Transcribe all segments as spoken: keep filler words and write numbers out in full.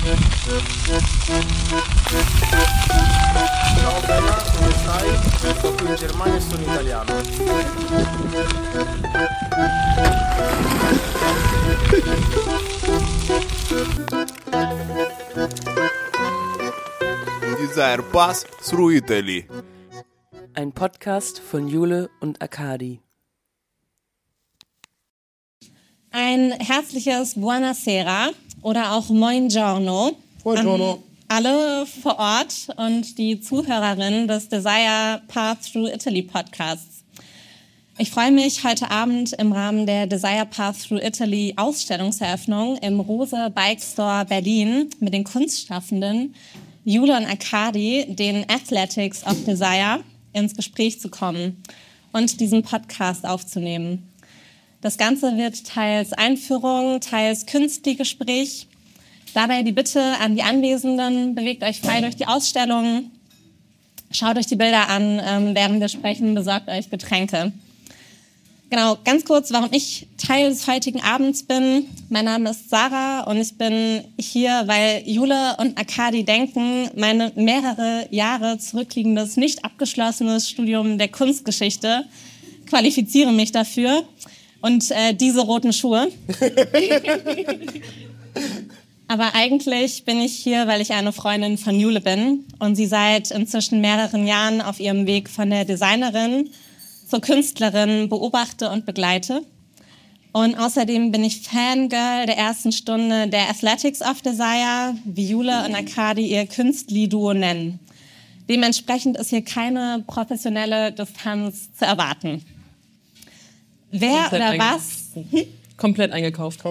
Ciao Gaia, come stai? Sto qui in Germania e sono italiano. Desire Path Through Italy. Ein Podcast von Jule und Akadi. Ein herzliches Buonasera oder auch Moin Giorno Buongiorno. an alle vor Ort und die Zuhörerinnen des Desire Path Through Italy Podcasts. Ich freue mich, heute Abend im Rahmen der Desire Path Through Italy Ausstellungseröffnung im Rose Bike Store Berlin mit den Kunstschaffenden Jule und Akadi, den Athletics of Desire, ins Gespräch zu kommen und diesen Podcast aufzunehmen. Das Ganze wird teils Einführung, teils Künstlergespräch. Dabei die Bitte an die Anwesenden, bewegt euch frei durch die Ausstellung, schaut euch die Bilder an, ähm, während wir sprechen, besorgt euch Getränke. Genau, ganz kurz, warum ich Teil des heutigen Abends bin. Mein Name ist Sarah und ich bin hier, weil Jule und Akadi denken, mein mehrere Jahre zurückliegendes, nicht abgeschlossenes Studium der Kunstgeschichte qualifiziere mich dafür. Und äh, diese roten Schuhe. Aber eigentlich bin ich hier, weil ich eine Freundin von Jule bin und sie seit inzwischen mehreren Jahren auf ihrem Weg von der Designerin zur Künstlerin beobachte und begleite. Und außerdem bin ich Fangirl der ersten Stunde der Athletics of Desire, wie Jule und Akadi ihr Künstli-Duo nennen. Dementsprechend ist hier keine professionelle Distanz zu erwarten. Wer Komplett oder einge- was? Komplett eingekauft.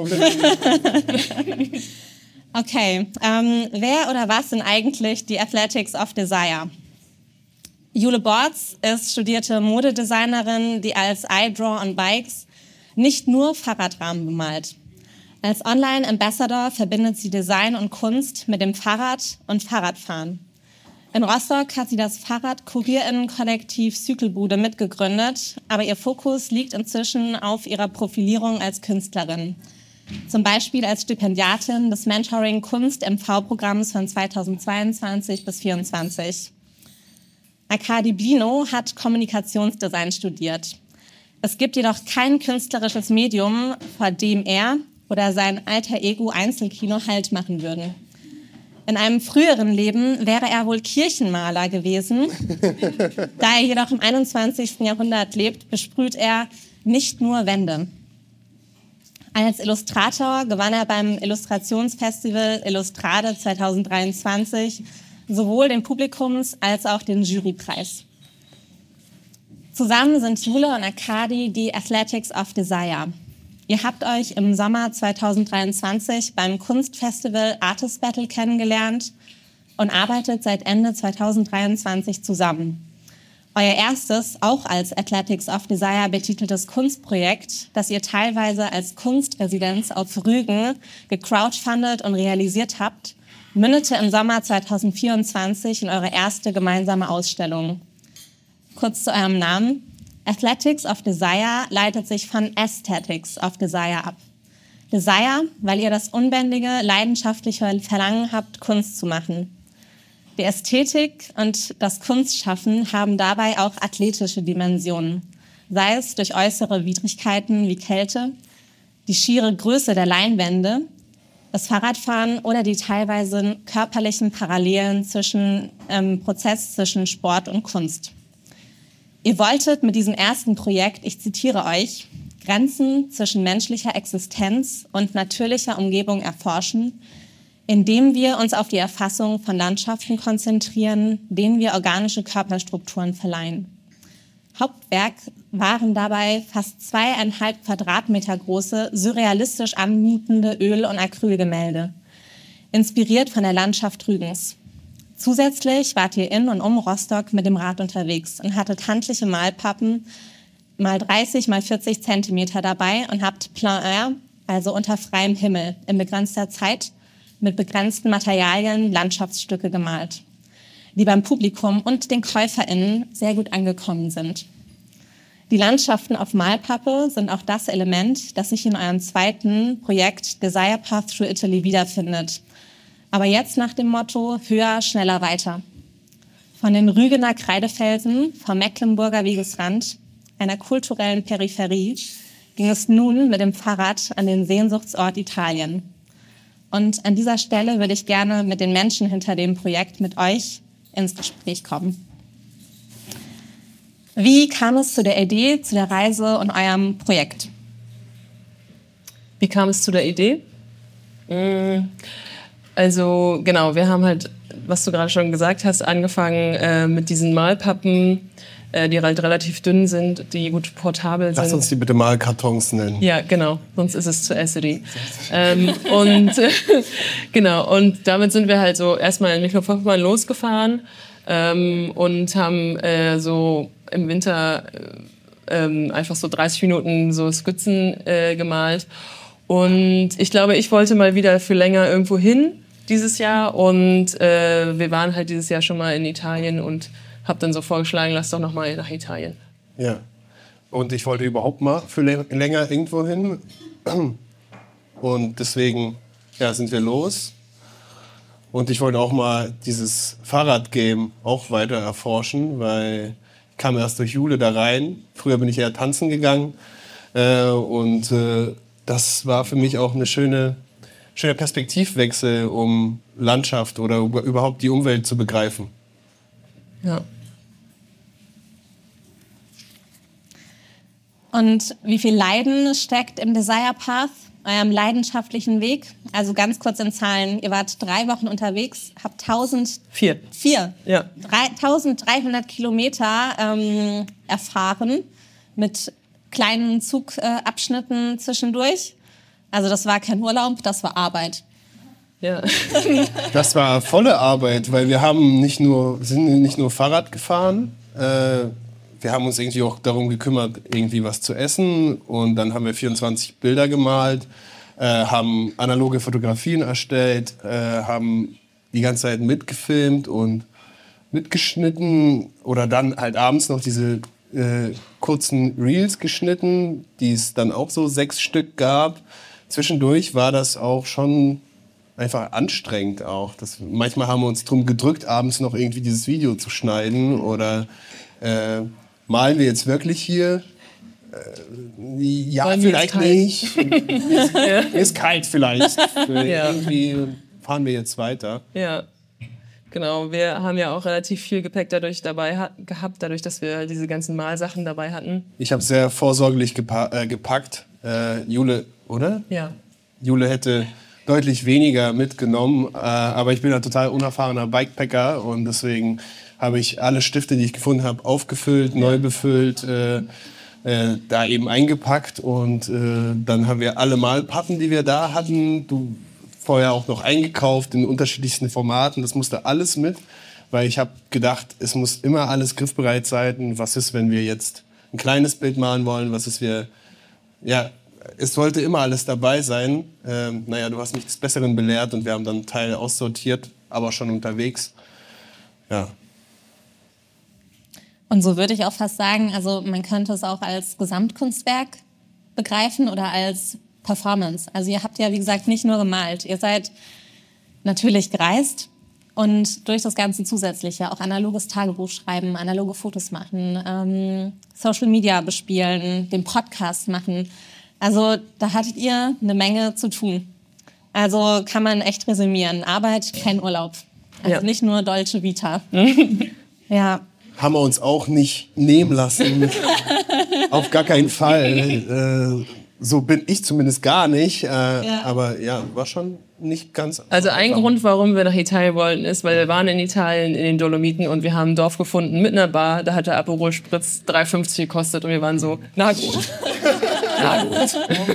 Okay, ähm, wer oder was sind eigentlich die Athletics of Desire? Jule Bortz ist studierte Modedesignerin, die als I Draw on Bikes nicht nur Fahrradrahmen bemalt. Als Online-Ambassador verbindet sie Design und Kunst mit dem Fahrrad und Fahrradfahren. In Rostock hat sie das Fahrrad-KurierInnen-Kollektiv Cykelbude mitgegründet, aber ihr Fokus liegt inzwischen auf ihrer Profilierung als Künstlerin. Zum Beispiel als Stipendiatin des Mentoring-Kunst-M V-Programms von zweitausendzweiundzwanzig bis zweitausendvierundzwanzig. Akadi Blino hat Kommunikationsdesign studiert. Es gibt jedoch kein künstlerisches Medium, vor dem er oder sein alter Ego Einzelkino Halt machen würden. In einem früheren Leben wäre er wohl Kirchenmaler gewesen. Da er jedoch im einundzwanzigsten Jahrhundert lebt, besprüht er nicht nur Wände. Als Illustrator gewann er beim Illustrationsfestival Illustrade zweitausenddreiundzwanzig sowohl den Publikums- als auch den Jurypreis. Zusammen sind Jule und Akadi die Athletics of Desire. Ihr habt euch im Sommer zweitausenddreiundzwanzig beim Kunstfestival Artist Battle kennengelernt und arbeitet seit Ende zweitausenddreiundzwanzig zusammen. Euer erstes, auch als Athletics of Desire betiteltes Kunstprojekt, das ihr teilweise als Kunstresidenz auf Rügen gecrowdfundet und realisiert habt, mündete im Sommer zweitausendvierundzwanzig in eure erste gemeinsame Ausstellung. Kurz zu eurem Namen. Athletics of Desire leitet sich von Aesthetics of Desire ab. Desire, weil ihr das unbändige, leidenschaftliche Verlangen habt, Kunst zu machen. Die Ästhetik und das Kunstschaffen haben dabei auch athletische Dimensionen, sei es durch äußere Widrigkeiten wie Kälte, die schiere Größe der Leinwände, das Fahrradfahren oder die teilweise körperlichen Parallelen zwischen ähm, Prozess zwischen Sport und Kunst. Ihr wolltet mit diesem ersten Projekt, ich zitiere euch, Grenzen zwischen menschlicher Existenz und natürlicher Umgebung erforschen, indem wir uns auf die Erfassung von Landschaften konzentrieren, denen wir organische Körperstrukturen verleihen. Hauptwerk waren dabei fast zweieinhalb Quadratmeter große, surrealistisch anmutende Öl- und Acrylgemälde, inspiriert von der Landschaft Rügens. Zusätzlich wart ihr in und um Rostock mit dem Rad unterwegs und hattet handliche Malpappen mal dreißig mal vierzig Zentimeter dabei und habt plein air, also unter freiem Himmel, in begrenzter Zeit mit begrenzten Materialien Landschaftsstücke gemalt, die beim Publikum und den KäuferInnen sehr gut angekommen sind. Die Landschaften auf Malpappe sind auch das Element, das sich in eurem zweiten Projekt Desire Path Through Italy wiederfindet. Aber jetzt nach dem Motto höher, schneller, weiter. Von den Rügener Kreidefelsen, vom Mecklenburger Wegesrand, einer kulturellen Peripherie, ging es nun mit dem Fahrrad an den Sehnsuchtsort Italien. Und an dieser Stelle würde ich gerne mit den Menschen hinter dem Projekt mit euch ins Gespräch kommen. Wie kam es zu der Idee, zu der Reise und eurem Projekt? Wie kam es zu der Idee? Also genau, wir haben halt, was du gerade schon gesagt hast, angefangen äh, mit diesen Malpappen, äh, die halt relativ dünn sind, die gut portabel sind. Lass uns die bitte Malkartons nennen. Ja, genau, sonst ist es zu acid. ähm, und äh, genau, und damit sind wir halt so erstmal in Mecklenburg-Vorpommern losgefahren ähm, und haben äh, so im Winter äh, äh, einfach so dreißig Minuten so Skizzen äh, gemalt. Und ich glaube, ich wollte mal wieder für länger irgendwo hin dieses Jahr. Und äh, wir waren halt dieses Jahr schon mal in Italien und habe dann so vorgeschlagen, lass doch noch mal nach Italien. Ja. Und ich wollte überhaupt mal für länger irgendwo hin. Und deswegen ja, sind wir los. Und ich wollte auch mal dieses Fahrradgame auch weiter erforschen, weil ich kam erst durch Jule da rein. Früher bin ich eher tanzen gegangen. Äh, und äh, das war für mich auch eine schöne, schöner Perspektivwechsel, um Landschaft oder überhaupt die Umwelt zu begreifen. Ja. Und wie viel Leiden steckt im Desire Path, eurem leidenschaftlichen Weg? Also ganz kurz in Zahlen. Ihr wart drei Wochen unterwegs, habt tausend... Vier. Vier. Ja. eintausenddreihundert Kilometer ähm, erfahren mit kleinen Zugabschnitten äh, zwischendurch. Also das war kein Urlaub, das war Arbeit. Ja. Das war volle Arbeit, weil wir haben nicht nur, sind nicht nur Fahrrad gefahren, äh, wir haben uns irgendwie auch darum gekümmert, irgendwie was zu essen. Und dann haben wir vierundzwanzig Bilder gemalt, äh, haben analoge Fotografien erstellt, äh, haben die ganze Zeit mitgefilmt und mitgeschnitten oder dann halt abends noch diese Äh, kurzen Reels geschnitten, die es dann auch so sechs Stück gab. Zwischendurch war das auch schon einfach anstrengend auch. Das, manchmal haben wir uns drum gedrückt, abends noch irgendwie dieses Video zu schneiden oder äh, malen wir jetzt wirklich hier? Äh, ja, Weil vielleicht nicht. Mir ist, Ja. mir ist kalt vielleicht. Ja. Irgendwie fahren wir jetzt weiter. Ja, genau. Wir haben ja auch relativ viel Gepäck dadurch dabei ha- gehabt, dadurch, dass wir diese ganzen Malsachen dabei hatten. Ich habe sehr vorsorglich gepa- äh, gepackt. Äh, Jule, oder? Ja. Jule hätte deutlich weniger mitgenommen, äh, aber ich bin ein total unerfahrener Bikepacker und deswegen habe ich alle Stifte, die ich gefunden habe, aufgefüllt, neu befüllt, äh, äh, da eben eingepackt und äh, dann haben wir alle Malpappen, die wir da hatten, du vorher auch noch eingekauft in unterschiedlichsten Formaten, das musste alles mit, weil ich habe gedacht, es muss immer alles griffbereit sein. Was ist, wenn wir jetzt ein kleines Bild malen wollen? Was ist, wir, ja, es sollte immer alles dabei sein. Ähm, naja, du hast mich des Besseren belehrt und wir haben dann einen Teil aussortiert, aber schon unterwegs. Ja. Und so würde ich auch fast sagen, also man könnte es auch als Gesamtkunstwerk begreifen oder als Performance. Also ihr habt ja, wie gesagt, nicht nur gemalt. Ihr seid natürlich gereist und durch das Ganze Zusätzliche auch analoges Tagebuch schreiben, analoge Fotos machen, ähm, Social Media bespielen, den Podcast machen. Also da hattet ihr eine Menge zu tun. Also kann man echt resümieren. Arbeit, kein Urlaub. Also Ja. nicht nur Dolce Vita. Ja. Haben wir uns auch nicht nehmen lassen. Auf gar keinen Fall. Äh, so bin ich zumindest gar nicht. Äh, Ja. Aber ja, war schon nicht ganz... Also ein Grund, warum wir nach Italien wollten, ist, weil wir waren in Italien in den Dolomiten und wir haben ein Dorf gefunden mit einer Bar. Da hat der Aperol Spritz drei fünfzig gekostet und wir waren so, na gut. Na gut.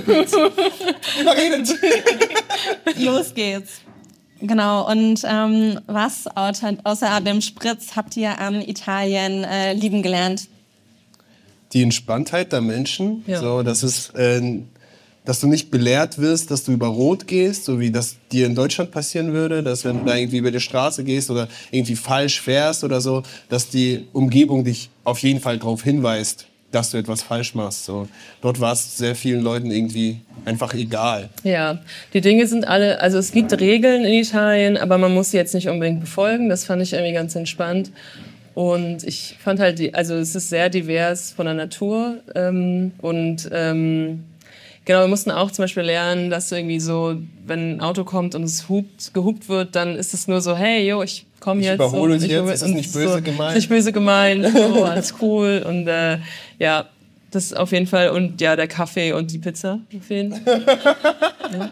Los geht's. Genau, und ähm, was außer, außer dem Spritz habt ihr an Italien äh, lieben gelernt? Die Entspanntheit der Menschen, Ja. so, dass, es, äh, dass du nicht belehrt wirst, dass du über Rot gehst, so wie das dir in Deutschland passieren würde, dass wenn du da irgendwie über die Straße gehst oder irgendwie falsch fährst oder so, dass die Umgebung dich auf jeden Fall darauf hinweist, dass du etwas falsch machst. So. Dort war es sehr vielen Leuten irgendwie einfach egal. Ja, die Dinge sind alle, also es gibt Regeln in Italien, aber man muss sie jetzt nicht unbedingt befolgen. Das fand ich irgendwie ganz entspannt. Und ich fand halt, die, also es ist sehr divers von der Natur. Ähm, und ähm, genau, wir mussten auch zum Beispiel lernen, dass irgendwie so, wenn ein Auto kommt und es hupt, gehupt wird, dann ist es nur so, hey, yo, ich komme jetzt. Ich überhole so, dich ich jetzt, ist das nicht böse so, gemeint? Ist nicht böse gemeint, so, alles cool. Und äh, ja, das auf jeden Fall. Und ja, der Kaffee und die Pizza auf jeden Fall. Ja.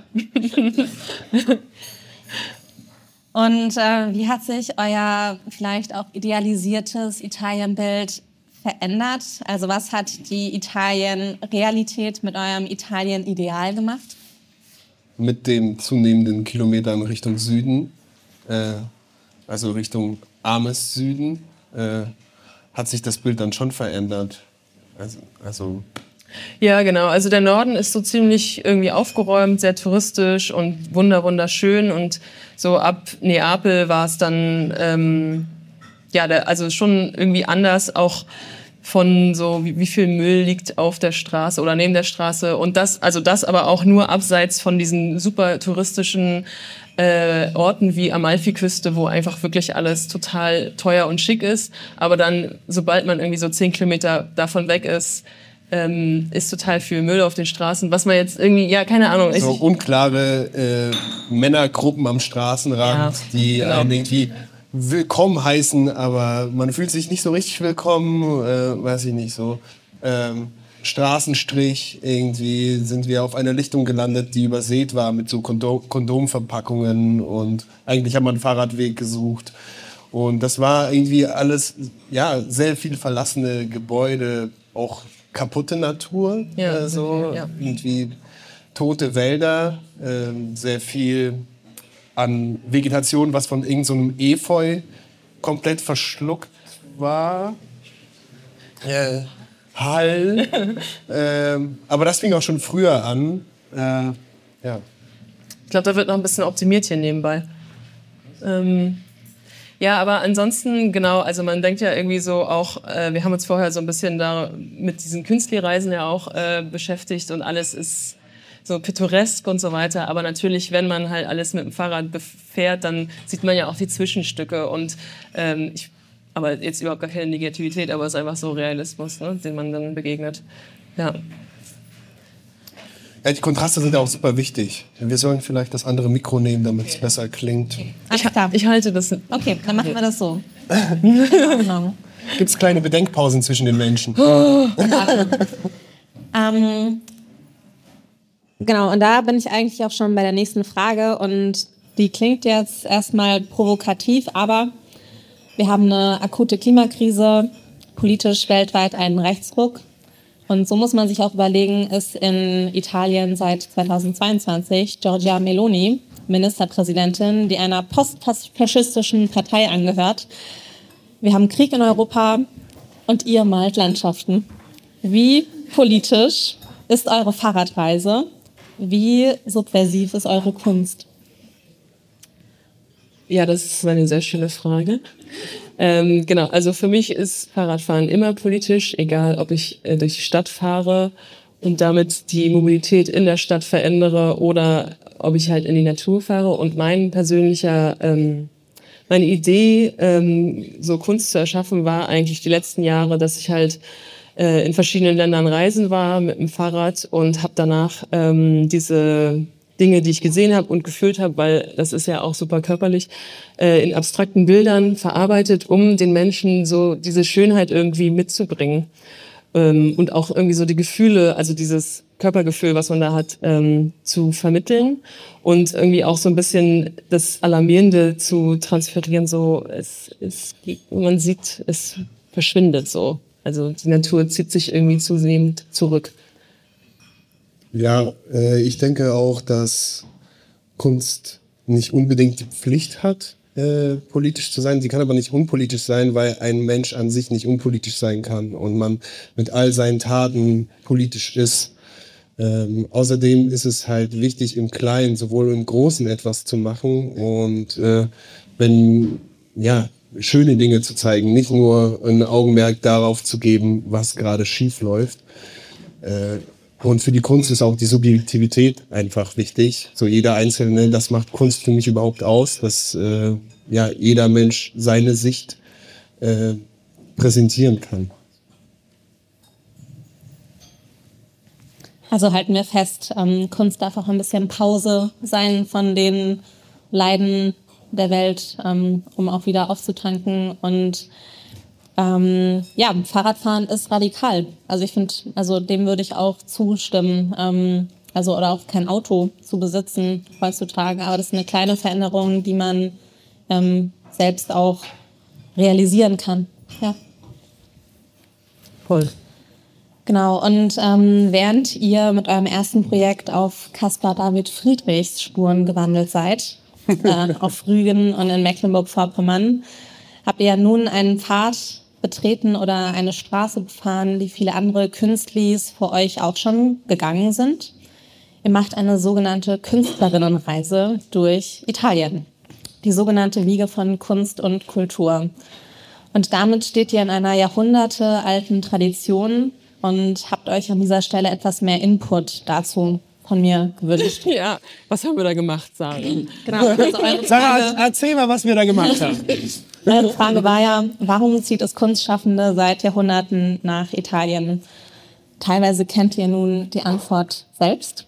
Und äh, wie hat sich euer vielleicht auch idealisiertes Italienbild verändert? Also was hat die Italien-Realität mit eurem Italien-Ideal gemacht? Mit den zunehmenden Kilometern Richtung Süden, äh, also Richtung armes Süden, äh, hat sich das Bild dann schon verändert. Also, also Ja, genau. Also der Norden ist so ziemlich irgendwie aufgeräumt, sehr touristisch und wunder wunderschön. Und so ab Neapel war es dann, ähm, ja, der, also schon irgendwie anders, auch von so, wie, wie viel Müll liegt auf der Straße oder neben der Straße. Und das, also das aber auch nur abseits von diesen super touristischen äh, Orten wie Amalfiküste, wo einfach wirklich alles total teuer und schick ist. Aber dann, sobald man irgendwie so zehn Kilometer davon weg ist, ähm, ist total viel Müll auf den Straßen. Was man jetzt irgendwie, ja, keine Ahnung. so Ich, unklare äh, Männergruppen am Straßenrand, Ja, die genau. einen irgendwie willkommen heißen, aber man fühlt sich nicht so richtig willkommen, äh, weiß ich nicht so. Ähm, Straßenstrich, irgendwie sind wir auf einer Lichtung gelandet, die übersät war mit so Kondom Kondomverpackungen und eigentlich haben wir einen Fahrradweg gesucht. Und das war irgendwie alles, ja, sehr viel verlassene Gebäude, auch kaputte Natur, Ja, äh, so ja. irgendwie tote Wälder, äh, sehr viel an Vegetation, was von irgendeinem so Efeu komplett verschluckt war. Äh, Hall. ähm, aber das fing auch schon früher an. Äh, ja. Ich glaube, da wird noch ein bisschen optimiert hier nebenbei. Ähm, ja, aber ansonsten, genau, also man denkt ja irgendwie so auch, äh, wir haben uns vorher so ein bisschen da mit diesen Künstlerreisen ja auch äh, beschäftigt und alles ist so pittoresk und so weiter. Aber natürlich, wenn man halt alles mit dem Fahrrad befährt, dann sieht man ja auch die Zwischenstücke. Und ähm, ich, aber jetzt überhaupt gar keine Negativität, aber es ist einfach so Realismus, ne, den man dann begegnet. Ja. Ja, die Kontraste sind ja auch super wichtig. Wir sollen vielleicht das andere Mikro nehmen, damit es besser klingt. Alles klar. Ich halte das. Okay, dann machen wir das so. In Ordnung. Gibt es kleine Bedenkpausen zwischen den Menschen? Ähm, genau, und da bin ich eigentlich auch schon bei der nächsten Frage. Und die klingt jetzt erstmal provokativ, aber wir haben eine akute Klimakrise, politisch weltweit einen Rechtsruck. Und so muss man sich auch überlegen, ist in Italien seit zweitausendzweiundzwanzig Giorgia Meloni Ministerpräsidentin, die einer postfaschistischen Partei angehört. Wir haben Krieg in Europa und ihr malt Landschaften. Wie politisch ist eure Fahrradreise? Wie subversiv ist eure Kunst? Ja, das ist eine sehr schöne Frage. Ähm, genau, also für mich ist Fahrradfahren immer politisch, egal ob ich äh, durch die Stadt fahre und damit die Mobilität in der Stadt verändere oder ob ich halt in die Natur fahre. Und mein persönlicher, ähm, meine Idee, ähm, so Kunst zu erschaffen, war eigentlich die letzten Jahre, dass ich halt äh, in verschiedenen Ländern reisen war mit dem Fahrrad und habe danach ähm, diese Dinge, die ich gesehen habe und gefühlt habe, weil das ist ja auch super körperlich, äh, in abstrakten Bildern verarbeitet, um den Menschen so diese Schönheit irgendwie mitzubringen. Ähm, und auch irgendwie so die Gefühle, also dieses Körpergefühl, was man da hat, ähm, zu vermitteln. Und irgendwie auch so ein bisschen das Alarmierende zu transferieren, so, es, es, man sieht, es verschwindet so. Also die Natur zieht sich irgendwie zunehmend zurück. Ja, äh, ich denke auch, dass Kunst nicht unbedingt die Pflicht hat, äh, politisch zu sein. Sie kann aber nicht unpolitisch sein, weil ein Mensch an sich nicht unpolitisch sein kann und man mit all seinen Taten politisch ist. Ähm, außerdem ist es halt wichtig, im Kleinen, sowohl im Großen etwas zu machen. Und äh, wenn, ja, schöne Dinge zu zeigen, nicht nur ein Augenmerk darauf zu geben, was gerade schief läuft. Äh, und für die Kunst ist auch die Subjektivität einfach wichtig. So jeder Einzelne, das macht Kunst für mich überhaupt aus, dass äh, ja, jeder Mensch seine Sicht äh, präsentieren kann. Also halten wir fest, ähm, Kunst darf auch ein bisschen Pause sein von den Leiden der Welt, ähm, um auch wieder aufzutanken. Und ähm, ja, Fahrradfahren ist radikal. Also ich finde, also dem würde ich auch zustimmen. Ähm, also oder auch kein Auto zu besitzen heutzutage. Aber das ist eine kleine Veränderung, die man ähm, selbst auch realisieren kann. Ja. Voll. Genau, und ähm, während ihr mit eurem ersten Projekt auf Caspar David Friedrichs Spuren gewandelt seid, äh, auf Rügen und in Mecklenburg-Vorpommern, habt ihr ja nun einen Pfad betreten oder eine Straße befahren, die viele andere Künstlis vor euch auch schon gegangen sind. Ihr macht eine sogenannte Künstlerinnenreise durch Italien, die sogenannte Wiege von Kunst und Kultur. Und damit steht ihr in einer jahrhundertealten Tradition und habt euch an dieser Stelle etwas mehr Input dazu von mir gewünscht. Ja, was haben wir da gemacht, Sarah? Genau, also eure Sarah, Frage, erzähl mal, was wir da gemacht haben. eure Frage war ja, warum zieht es Kunstschaffende seit Jahrhunderten nach Italien? Teilweise kennt ihr nun die Antwort selbst.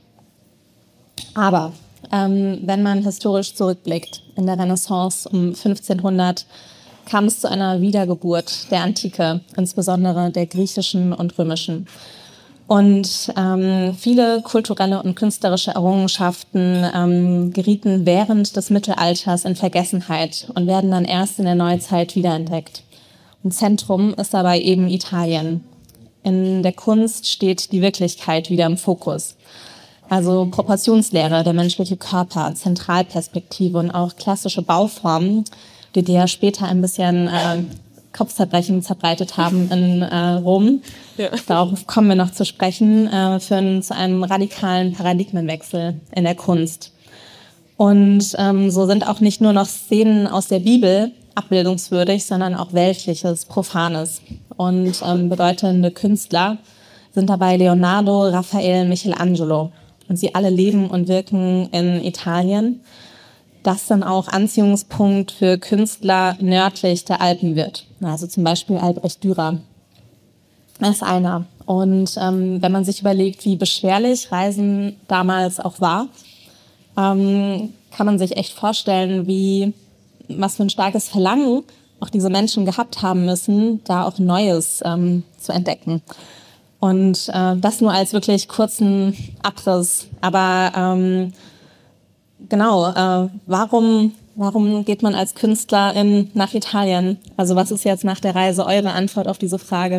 Aber ähm, wenn man historisch zurückblickt, in der Renaissance um fünfzehnhundert kam es zu einer Wiedergeburt der Antike, insbesondere der griechischen und römischen. Und ähm, viele kulturelle und künstlerische Errungenschaften ähm, gerieten während des Mittelalters in Vergessenheit und werden dann erst in der Neuzeit wiederentdeckt. Und Zentrum ist dabei eben Italien. In der Kunst steht die Wirklichkeit wieder im Fokus. Also Proportionslehre, der menschliche Körper, Zentralperspektive und auch klassische Bauformen, die dir ja später ein bisschen äh, Kopfzerbrechen verbreitet haben in äh, Rom. Ja. Darauf kommen wir noch zu sprechen, äh, führen zu einem radikalen Paradigmenwechsel in der Kunst. Und ähm, so sind auch nicht nur noch Szenen aus der Bibel abbildungswürdig, sondern auch Weltliches, Profanes. Und ähm, bedeutende Künstler sind dabei Leonardo, Raphael, Michelangelo. Und sie alle leben und wirken in Italien, das dann auch Anziehungspunkt für Künstler nördlich der Alpen wird. Also zum Beispiel Albrecht Dürer. Das ist einer. Und ähm, wenn man sich überlegt, wie beschwerlich Reisen damals auch war, ähm, kann man sich echt vorstellen, wie was für ein starkes Verlangen auch diese Menschen gehabt haben müssen, da auch Neues ähm, zu entdecken. Und äh, das nur als wirklich kurzen Abriss. Aber ähm, genau, äh, warum, warum geht man als Künstlerin nach Italien? Also was ist jetzt nach der Reise eure Antwort auf diese Frage?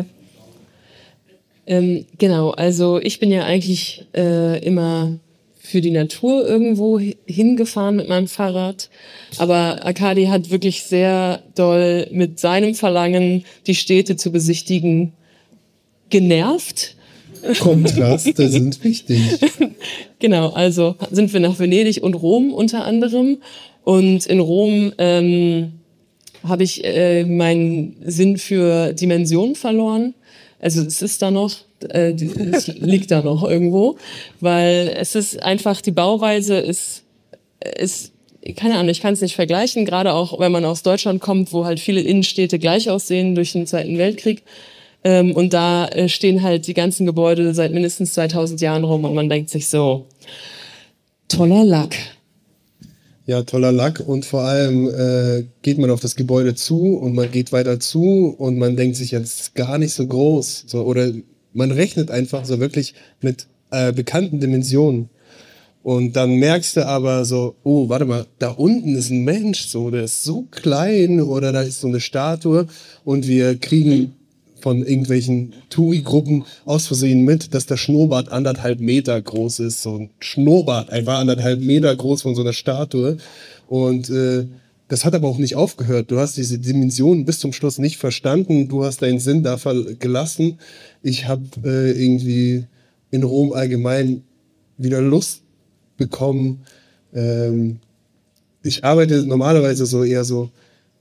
Ähm, genau, also ich bin ja eigentlich äh, immer für die Natur irgendwo hingefahren mit meinem Fahrrad. Aber Arkadi hat wirklich sehr doll mit seinem Verlangen, die Städte zu besichtigen, genervt. Kontraste sind wichtig. Genau, also sind wir nach Venedig und Rom unter anderem. Und in Rom ähm, habe ich äh, meinen Sinn für Dimensionen verloren. Also es ist da noch, äh, es liegt da noch irgendwo, weil es ist einfach, die Bauweise ist, ist keine Ahnung, ich kann es nicht vergleichen, gerade auch, wenn man aus Deutschland kommt, wo halt viele Innenstädte gleich aussehen durch den Zweiten Weltkrieg. Ähm, und da äh, stehen halt die ganzen Gebäude seit mindestens zweitausend Jahren rum und man denkt sich so, toller Lack. Ja, toller Lack und vor allem äh, geht man auf das Gebäude zu und man geht weiter zu und man denkt sich jetzt gar nicht so groß. So, oder man rechnet einfach so wirklich mit äh, bekannten Dimensionen. Und dann merkst du aber so, oh, warte mal, da unten ist ein Mensch, so, der ist so klein oder da ist so eine Statue und wir kriegen von irgendwelchen Touri-Gruppen aus Versehen mit, dass der Schnurrbart anderthalb Meter groß ist. So ein Schnurrbart, einfach anderthalb Meter groß von so einer Statue. Und äh, das hat aber auch nicht aufgehört. Du hast diese Dimensionen bis zum Schluss nicht verstanden. Du hast deinen Sinn da gelassen. Ich habe äh, irgendwie in Rom allgemein wieder Lust bekommen. Ähm, ich arbeite normalerweise so eher so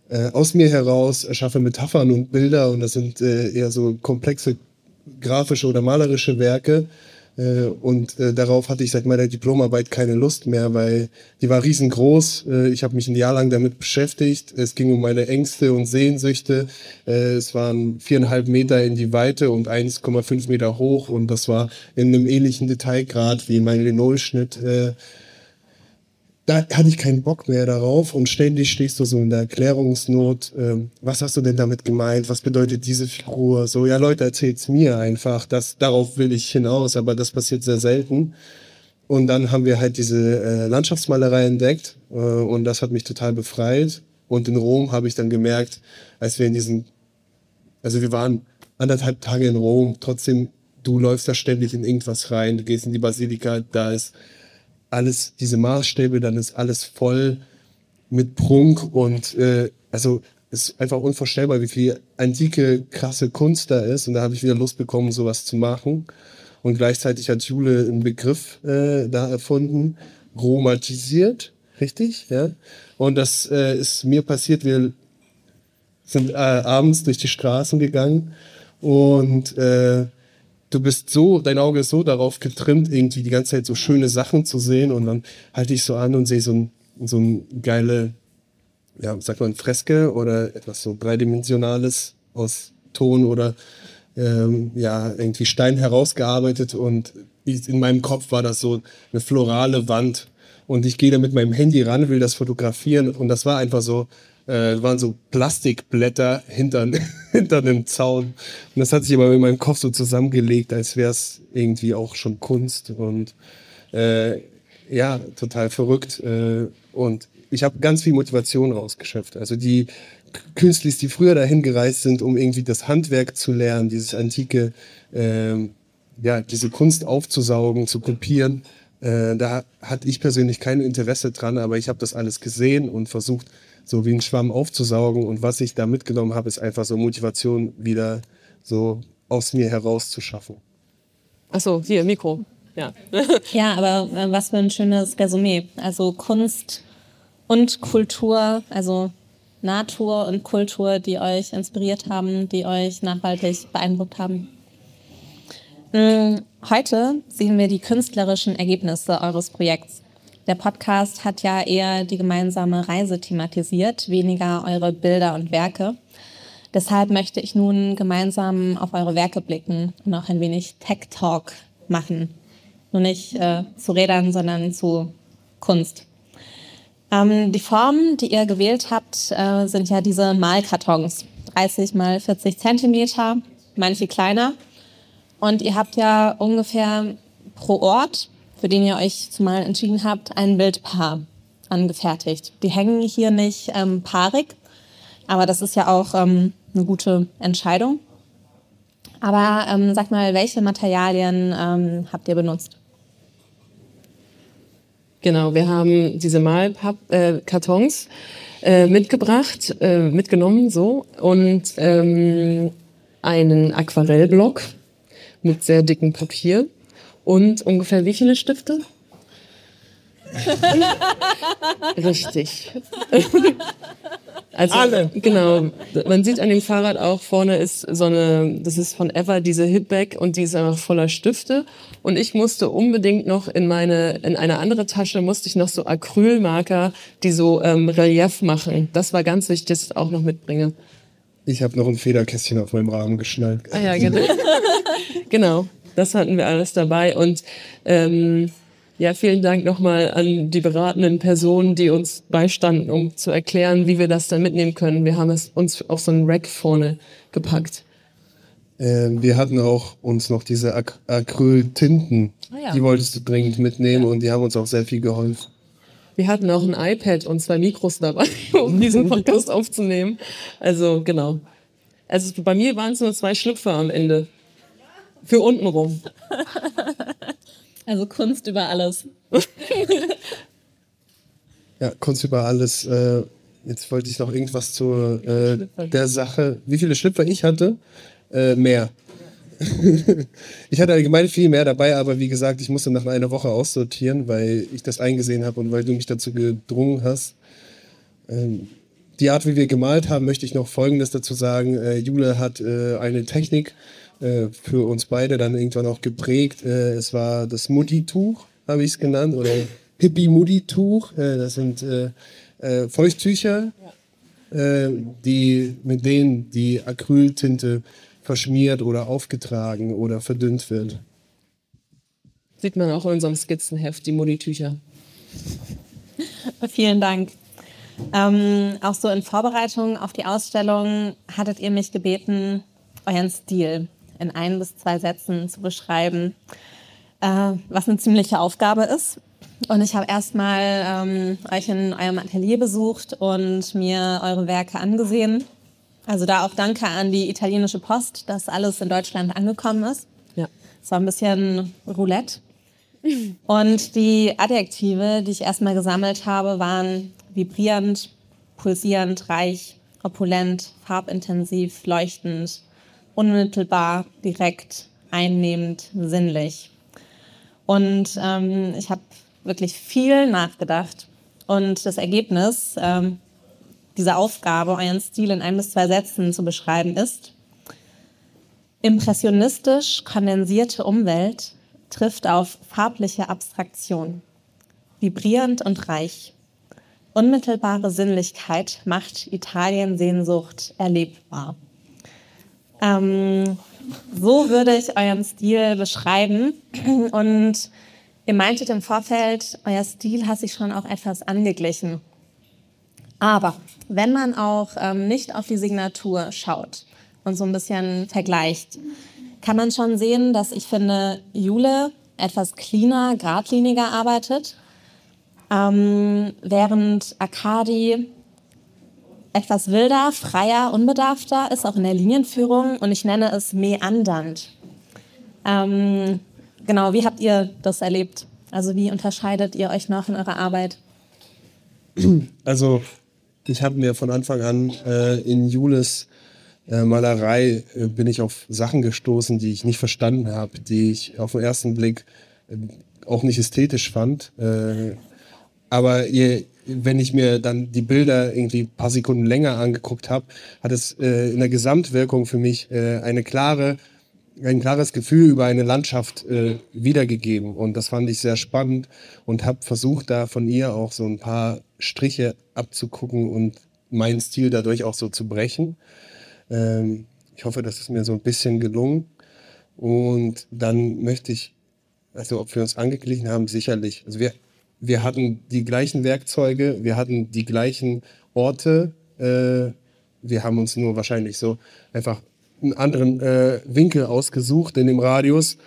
äh, aus mir heraus erschaffe Metaphern und Bilder und das sind äh, eher so komplexe grafische oder malerische Werke. Äh, und äh, darauf hatte ich seit meiner Diplomarbeit keine Lust mehr, weil die war riesengroß. Äh, ich habe mich ein Jahr lang damit beschäftigt. Es ging um meine Ängste und Sehnsüchte. Äh, es waren viereinhalb Meter in die Weite und eins Komma fünf Meter hoch und das war in einem ähnlichen Detailgrad wie mein Linolschnitt. Äh, Da hatte ich keinen Bock mehr darauf und ständig stehst du so in der Erklärungsnot. Ähm, was hast du denn damit gemeint? Was bedeutet diese Figur? So, ja Leute, erzählt's mir einfach. Das, darauf will ich hinaus, aber das passiert sehr selten. Und dann haben wir halt diese äh, Landschaftsmalerei entdeckt äh, und das hat mich total befreit. Und in Rom habe ich dann gemerkt, als wir in diesen, also wir waren anderthalb Tage in Rom, trotzdem, du läufst da ständig in irgendwas rein, du gehst in die Basilika, da ist alles, diese Maßstäbe, dann ist alles voll mit Prunk und äh, also es ist einfach unvorstellbar, wie viel antike, krasse Kunst da ist und da habe ich wieder Lust bekommen, sowas zu machen und gleichzeitig hat Jule einen Begriff äh, da erfunden, romantisiert, richtig, ja, und das äh, ist mir passiert, wir sind äh, abends durch die Straßen gegangen und äh, du bist so, dein Auge ist so darauf getrimmt, irgendwie die ganze Zeit so schöne Sachen zu sehen und dann halte ich so an und sehe so ein, so ein geile, ja, sagt man Freske oder etwas so dreidimensionales aus Ton oder ähm, ja, irgendwie Stein herausgearbeitet und in meinem Kopf war das so eine florale Wand und ich gehe da mit meinem Handy ran, will das fotografieren und das war einfach so, äh, waren so Plastikblätter hinter, hinter einem Zaun. Und das hat sich aber in meinem Kopf so zusammengelegt, als wäre es irgendwie auch schon Kunst. Und äh, ja, total verrückt. Äh, und ich habe ganz viel Motivation rausgeschöpft. Also die Künstlis, die früher dahin gereist sind, um irgendwie das Handwerk zu lernen, dieses antike, äh, ja, diese Kunst aufzusaugen, zu kopieren, äh, da hatte ich persönlich kein Interesse dran, aber ich habe das alles gesehen und versucht, so wie ein Schwamm aufzusaugen. Und was ich da mitgenommen habe, ist einfach so Motivation wieder so aus mir herauszuschaffen. Ach so, hier, Mikro. Ja, Ja, aber äh, was für ein schönes Resümee. Also Kunst und Kultur, also Natur und Kultur, die euch inspiriert haben, die euch nachhaltig beeindruckt haben. Mm, Heute sehen wir die künstlerischen Ergebnisse eures Projekts. Der Podcast hat ja eher die gemeinsame Reise thematisiert, weniger eure Bilder und Werke. Deshalb möchte ich nun gemeinsam auf eure Werke blicken und auch ein wenig Tech Talk machen. Nur nicht äh, zu Rädern, sondern zu Kunst. Ähm, die Formen, die ihr gewählt habt, äh, sind ja diese Malkartons. dreißig mal vierzig Zentimeter, manche kleiner. Und ihr habt ja ungefähr pro Ort, für den ihr euch zumal entschieden habt, ein Bildpaar angefertigt. Die hängen hier nicht ähm, paarig, aber das ist ja auch ähm, eine gute Entscheidung. Aber ähm, sag mal, welche Materialien ähm, habt ihr benutzt? genau. Wir haben diese Malkartons äh, mitgebracht, äh, mitgenommen so und ähm, einen Aquarellblock mit sehr dickem Papier. Und ungefähr wie viele Stifte? Richtig. Also, alle. Genau. Man sieht an dem Fahrrad auch, vorne ist so eine, das ist von Ever, diese Hipbag und die ist einfach voller Stifte. Und ich musste unbedingt noch in meine, in eine andere Tasche musste ich noch so Acrylmarker, die so ähm, Relief machen. Das war ganz wichtig, dass ich das auch noch mitbringe. Ich habe noch ein Federkästchen auf meinem Rahmen geschnallt. Ah ja, genau. Genau. Das hatten wir alles dabei und ähm, ja, vielen Dank nochmal an die beratenden Personen, die uns beistanden, um zu erklären, wie wir das dann mitnehmen können. Wir haben es uns auf so einen Rack vorne gepackt. Äh, wir hatten auch uns noch diese Ac- Acryltinten, Ah ja. die wolltest du dringend mitnehmen und die haben uns auch sehr viel geholfen. Wir hatten auch ein iPad und zwei Mikros dabei, um diesen Podcast aufzunehmen. Also genau. Also bei mir waren es nur zwei Schlüpfer am Ende. Für unten rum. Also Kunst über alles. Ja, Kunst über alles. Äh, jetzt wollte ich noch irgendwas zu äh, der Sache. Wie viele Schlüpfer ich hatte? Äh, mehr. Ich hatte allgemein viel mehr dabei, aber wie gesagt, ich musste nach einer Woche aussortieren, weil ich das eingesehen habe und weil du mich dazu gedrungen hast. Ähm, die Art, wie wir gemalt haben, möchte ich noch Folgendes dazu sagen. Äh, Jule hat äh, eine Technik äh, für uns beide dann irgendwann auch geprägt. Äh, es war das Mutti-Tuch, habe ich es genannt, oder Hippie-Mutti-Tuch. Äh, das sind äh, äh, Feuchttücher, äh, die, mit denen die Acryltinte verschmiert oder aufgetragen oder verdünnt wird. Sieht man auch in unserem Skizzenheft, die Mutti-Tücher. Vielen Dank. Ähm, auch so in Vorbereitung auf die Ausstellung hattet ihr mich gebeten, euren Stil in ein bis zwei Sätzen zu beschreiben, äh, was eine ziemliche Aufgabe ist. Und ich habe erstmal ähm, euch in eurem Atelier besucht und mir eure Werke angesehen. Also da auch danke an die italienische Post, dass alles in Deutschland angekommen ist. Ja. Es war ein bisschen Roulette. Und die Adjektive, die ich erstmal gesammelt habe, waren vibrierend, pulsierend, reich, opulent, farbintensiv, leuchtend, unmittelbar, direkt, einnehmend, sinnlich. Und ähm, ich habe wirklich viel nachgedacht. Und das Ergebnis ähm, dieser Aufgabe, euren Stil in ein bis zwei Sätzen zu beschreiben, ist: impressionistisch kondensierte Umwelt trifft auf farbliche Abstraktion. Vibrierend und reich. Unmittelbare Sinnlichkeit macht Italien-Sehnsucht erlebbar. Ähm, so würde ich euren Stil beschreiben. Und ihr meintet im Vorfeld, euer Stil hat sich schon auch etwas angeglichen. Aber wenn man auch ähm, nicht auf die Signatur schaut und so ein bisschen vergleicht, kann man schon sehen, dass ich finde, Jule etwas cleaner, geradliniger arbeitet, ähm, während Arkadi etwas wilder, freier, unbedarfter ist, auch in der Linienführung, und ich nenne es meandernd. Ähm, genau, wie habt ihr das erlebt? Also wie unterscheidet ihr euch noch in eurer Arbeit? Also ich habe mir von Anfang an äh, in Jules äh, Malerei äh, bin ich auf Sachen gestoßen, die ich nicht verstanden habe, die ich auf den ersten Blick äh, auch nicht ästhetisch fand. Äh, aber je, wenn ich mir dann die Bilder irgendwie ein paar Sekunden länger angeguckt habe, hat es äh, in der Gesamtwirkung für mich äh, eine klare, ein klares Gefühl über eine Landschaft äh, wiedergegeben. Und das fand ich sehr spannend und habe versucht, da von ihr auch so ein paar Striche abzugucken und meinen Stil dadurch auch so zu brechen. Ähm, ich hoffe, das ist mir so ein bisschen gelungen. Und dann möchte ich, also ob wir uns angeglichen haben, sicherlich. Also wir, wir hatten die gleichen Werkzeuge, wir hatten die gleichen Orte. Äh, wir haben uns nur wahrscheinlich so einfach einen anderen äh, Winkel ausgesucht in dem Radius.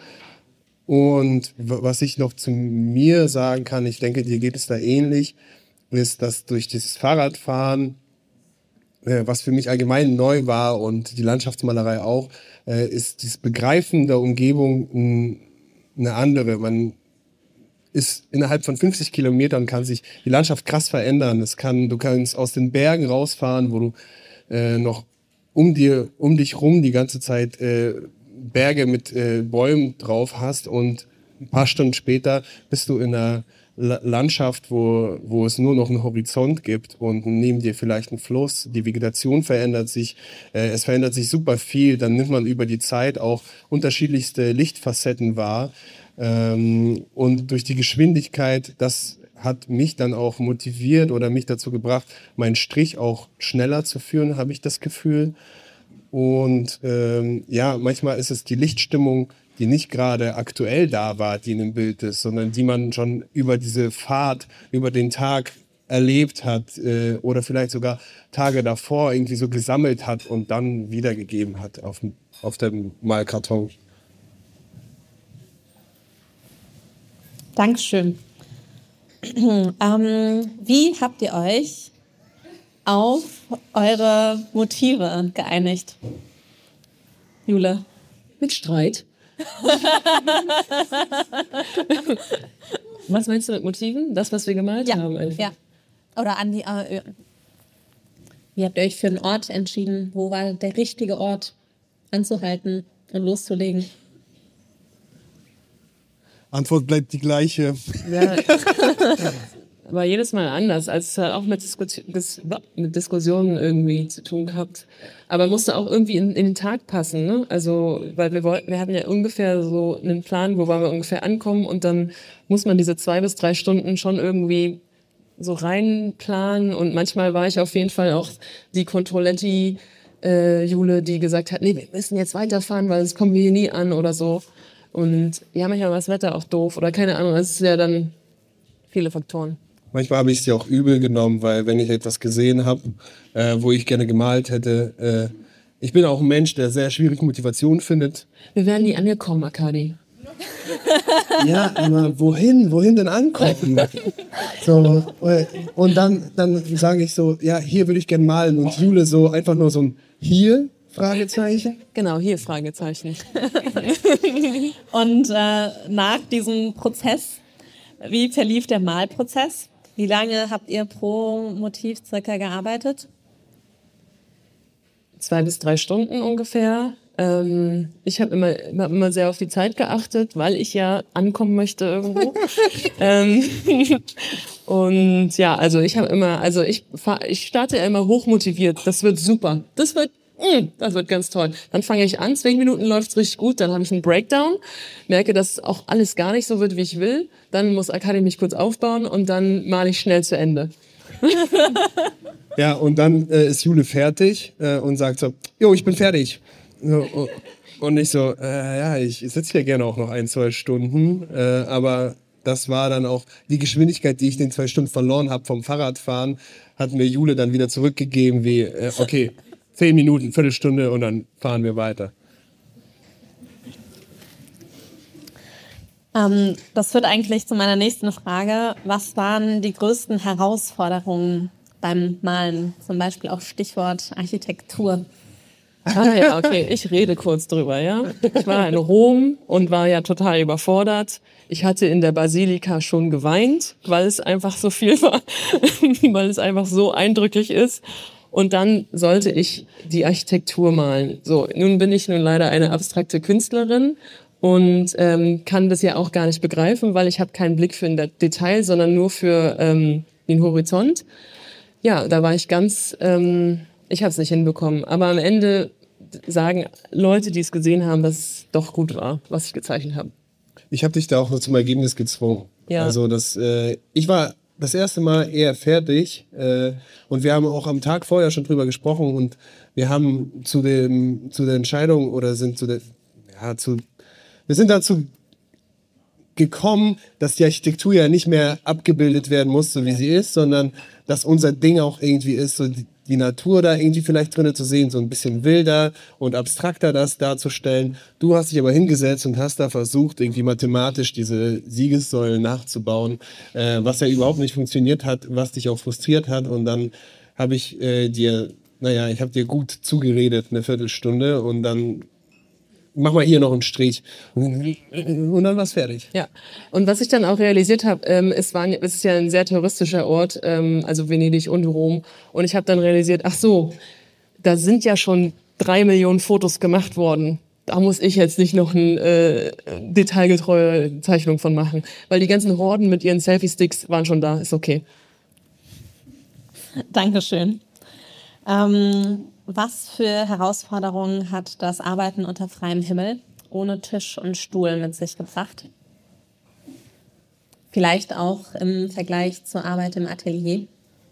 Und w- was ich noch zu mir sagen kann, ich denke, dir geht es da ähnlich, ist, dass durch dieses Fahrradfahren, äh, was für mich allgemein neu war und die Landschaftsmalerei auch, äh, ist dieses Begreifen der Umgebung mh, eine andere. Man ist innerhalb von fünfzig Kilometern kann sich die Landschaft krass verändern. Es kann, du kannst aus den Bergen rausfahren, wo du äh, noch um dir, um dich rum die ganze Zeit äh, Berge mit äh, Bäumen drauf hast, und ein paar Stunden später bist du in einer La- Landschaft, wo, wo es nur noch einen Horizont gibt und neben dir vielleicht ein Fluss. Die Vegetation verändert sich, äh, es verändert sich super viel. Dann nimmt man über die Zeit auch unterschiedlichste Lichtfacetten wahr. Ähm, und durch die Geschwindigkeit, das hat mich dann auch motiviert oder mich dazu gebracht, meinen Strich auch schneller zu führen, habe ich das Gefühl. Und ähm, ja, manchmal ist es die Lichtstimmung, die nicht gerade aktuell da war, die in dem Bild ist, sondern die man schon über diese Fahrt, über den Tag erlebt hat äh, oder vielleicht sogar Tage davor irgendwie so gesammelt hat und dann wiedergegeben hat auf, dem- auf dem Malkarton. Dankeschön. ähm, wie habt ihr euch auf eure Motive geeinigt? Jule? Mit Streit. Was meinst du mit Motiven? Das, was wir gemalt haben? einfach. ja. Oder an die, äh, wie habt ihr euch für einen Ort entschieden? Wo war der richtige Ort anzuhalten und loszulegen? Antwort bleibt die gleiche. Ja. war jedes Mal anders. Also es hat auch mit, Disku Dis mit Diskussionen irgendwie zu tun gehabt. Aber musste auch irgendwie in, in den Tag passen, ne? Also, weil wir wollten, wir hatten ja ungefähr so einen Plan, wo wollen wir ungefähr ankommen und dann muss man diese zwei bis drei Stunden schon irgendwie so reinplanen und manchmal war ich auf jeden Fall auch die Controletti äh, Jule, die gesagt hat, nee, wir müssen jetzt weiterfahren, weil sonst kommen wir hier nie an oder so. Und ja, manchmal war das Wetter auch doof oder keine Ahnung, es ist ja dann viele Faktoren. Manchmal habe ich es ja auch übel genommen, weil wenn ich etwas gesehen habe, äh, wo ich gerne gemalt hätte, äh, ich bin auch ein Mensch, der sehr schwierig Motivation findet. Wir wären nie angekommen, Akadi. Ja, aber wohin? Wohin denn ankommen? So, und dann, dann sage ich so, ja, hier würde ich gerne malen. Und Jule so einfach nur so ein hier, Fragezeichen. Genau, hier Fragezeichen. Und äh, nach diesem Prozess, wie verlief der Malprozess? Wie lange habt ihr pro Motiv circa gearbeitet? Zwei bis drei Stunden ungefähr. Ähm, ich habe immer, immer, immer sehr auf die Zeit geachtet, weil ich ja ankommen möchte irgendwo. ähm, und ja, also ich habe immer, also ich fahr, ich starte ja immer hochmotiviert. Das wird super. Das wird, mh, das wird ganz toll. Dann fange ich an, zwei Minuten läuft's richtig gut, dann habe ich einen Breakdown, merke, dass auch alles gar nicht so wird, wie ich will. Dann muss Akadi mich kurz aufbauen und dann male ich schnell zu Ende. Ja, und dann äh, ist Jule fertig äh, und sagt so, jo, ich bin fertig. So, und ich so, äh, ja, ich sitze hier gerne auch noch ein, zwei Stunden, äh, aber das war dann auch die Geschwindigkeit, die ich in den zwei Stunden verloren habe vom Fahrradfahren, hat mir Jule dann wieder zurückgegeben wie, äh, okay, zehn Minuten, Viertelstunde und dann fahren wir weiter. Ähm, das führt eigentlich zu meiner nächsten Frage. Was waren die größten Herausforderungen beim Malen? Zum Beispiel auch Stichwort Architektur. Ah ja, okay, ich rede kurz drüber, ja. Ich war in Rom und war ja total überfordert. Ich hatte in der Basilika schon geweint, weil es einfach so viel war, weil es einfach so eindrücklich ist. Und dann sollte ich die Architektur malen. So, nun bin ich nun leider eine abstrakte Künstlerin und ähm, kann das ja auch gar nicht begreifen, weil ich habe keinen Blick für ein Detail, sondern nur für ähm, den Horizont. Ja, da war ich ganz... Ähm, Ich habe es nicht hinbekommen, aber am Ende sagen Leute, die es gesehen haben, dass es doch gut war, was ich gezeichnet habe. Ich habe dich da auch nur zum Ergebnis gezwungen. Ja. Also das, äh, ich war das erste Mal eher fertig äh, und wir haben auch am Tag vorher schon drüber gesprochen und wir haben zu dem zu der Entscheidung oder sind zu der ja zu wir sind dazu gekommen, dass die Architektur ja nicht mehr abgebildet werden muss, so wie sie ist, sondern dass unser Ding auch irgendwie ist, so die, die Natur da irgendwie vielleicht drinnen zu sehen, so ein bisschen wilder und abstrakter das darzustellen. Du hast dich aber hingesetzt und hast da versucht, irgendwie mathematisch diese Siegessäulen nachzubauen, äh, was ja überhaupt nicht funktioniert hat, was dich auch frustriert hat. Und dann habe ich äh, dir, naja, ich habe dir gut zugeredet, eine Viertelstunde und dann mach mal hier noch einen Strich. Und dann war's fertig. Ja, und was ich dann auch realisiert habe, ähm, es, war, es ist ja ein sehr touristischer Ort, ähm, also Venedig und Rom. Und ich habe dann realisiert, ach so, da sind ja schon drei Millionen Fotos gemacht worden. Da muss ich jetzt nicht noch eine äh, detailgetreue Zeichnung von machen. Weil die ganzen Horden mit ihren Selfie-Sticks waren schon da, ist okay. Dankeschön. Ähm, was für Herausforderungen hat das Arbeiten unter freiem Himmel ohne Tisch und Stuhl mit sich gebracht? Vielleicht auch im Vergleich zur Arbeit im Atelier?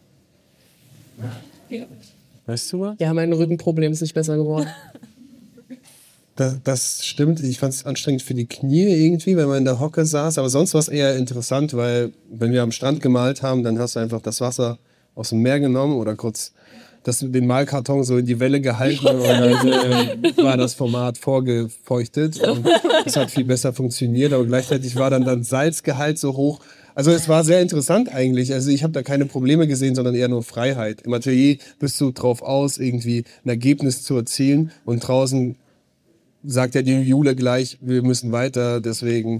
Weißt du was? Ja, mein Rückenproblem ist nicht besser geworden. Das, das stimmt. Ich fand es anstrengend für die Knie irgendwie, wenn man in der Hocke saß. Aber sonst war es eher interessant, weil wenn wir am Strand gemalt haben, dann hast du einfach das Wasser aus dem Meer genommen oder kurz das, den Malkarton so in die Welle gehalten und dann äh, war das Format vorgefeuchtet. Und das hat viel besser funktioniert, aber gleichzeitig war dann dann Salzgehalt so hoch. Also es war sehr interessant eigentlich. Also ich habe da keine Probleme gesehen, sondern eher nur Freiheit. Im Atelier bist du drauf aus, irgendwie ein Ergebnis zu erzielen und draußen sagt ja die Jule gleich, wir müssen weiter, deswegen.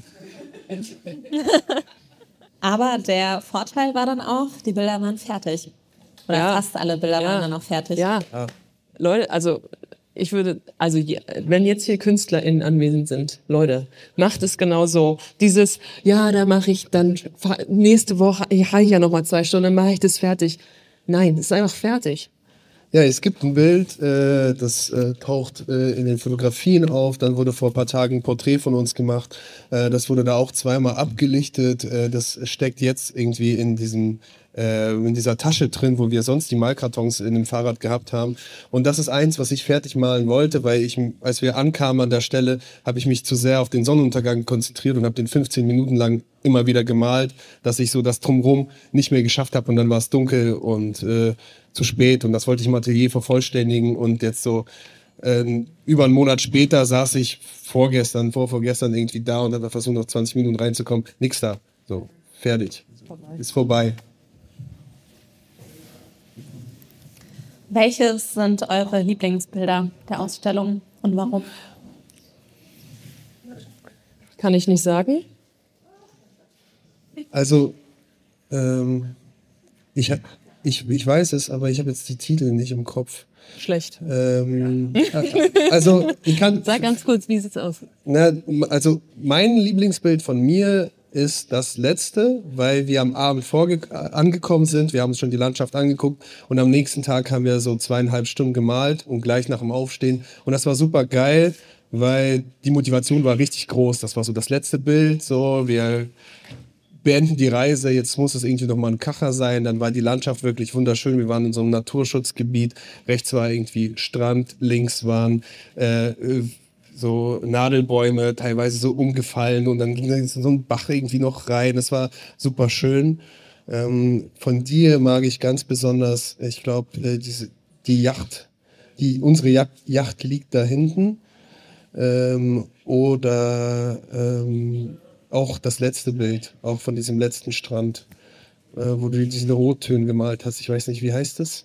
Aber der Vorteil war dann auch, die Bilder waren fertig. Oder Ja. fast alle Bilder Ja. waren dann auch fertig. Ja. Ja. Leute, also ich würde, also je- wenn jetzt hier KünstlerInnen anwesend sind, Leute, macht es genauso. Dieses, ja, da mache ich dann, fahr- nächste Woche, ich habe ja noch mal zwei Stunden, dann mache ich das fertig. Nein, es ist einfach fertig. Ja, es gibt ein Bild, äh, das äh, taucht äh, in den Fotografien auf. Dann wurde vor ein paar Tagen ein Porträt von uns gemacht. Äh, das wurde da auch zweimal abgelichtet. Äh, das steckt jetzt irgendwie in diesem äh, in dieser Tasche drin, wo wir sonst die Malkartons in dem Fahrrad gehabt haben. Und das ist eins, was ich fertig malen wollte, weil ich, als wir ankamen an der Stelle, habe ich mich zu sehr auf den Sonnenuntergang konzentriert und habe den fünfzehn Minuten lang immer wieder gemalt, dass ich so das Drumherum nicht mehr geschafft habe und dann war es dunkel und äh, zu spät und das wollte ich im Atelier vervollständigen und jetzt so ähm, über einen Monat später saß ich vorgestern, vorvorgestern irgendwie da und habe versucht noch zwanzig Minuten reinzukommen, nix da, so, fertig, ist vorbei. Welches sind eure Lieblingsbilder der Ausstellung und warum? Kann ich nicht sagen. Also, ähm, ich, hab- ich, ich weiß es, aber ich habe jetzt die Titel nicht im Kopf. Schlecht. Ähm, also, ich kann... Sag ganz kurz, wie sieht's aus? Na, also mein Lieblingsbild von mir ist das letzte, weil wir am Abend vorge angekommen sind. Wir haben uns schon die Landschaft angeguckt und am nächsten Tag haben wir so zweieinhalb Stunden gemalt und gleich nach dem Aufstehen. Und das war super geil, weil die Motivation war richtig groß. Das war so das letzte Bild. So, wir beenden die Reise, jetzt muss es irgendwie nochmal ein Kacher sein. Dann war die Landschaft wirklich wunderschön. Wir waren in so einem Naturschutzgebiet. Rechts war irgendwie Strand, links waren äh, so Nadelbäume, teilweise so umgefallen und dann ging da so ein Bach irgendwie noch rein. Das war super schön. Ähm, von dir mag ich ganz besonders, ich glaube, äh, diese die Yacht, die unsere Yacht, Yacht liegt da hinten. Ähm, oder ähm, auch das letzte Bild, auch von diesem letzten Strand, äh, wo du diese Rottöne gemalt hast. Ich weiß nicht, wie heißt das?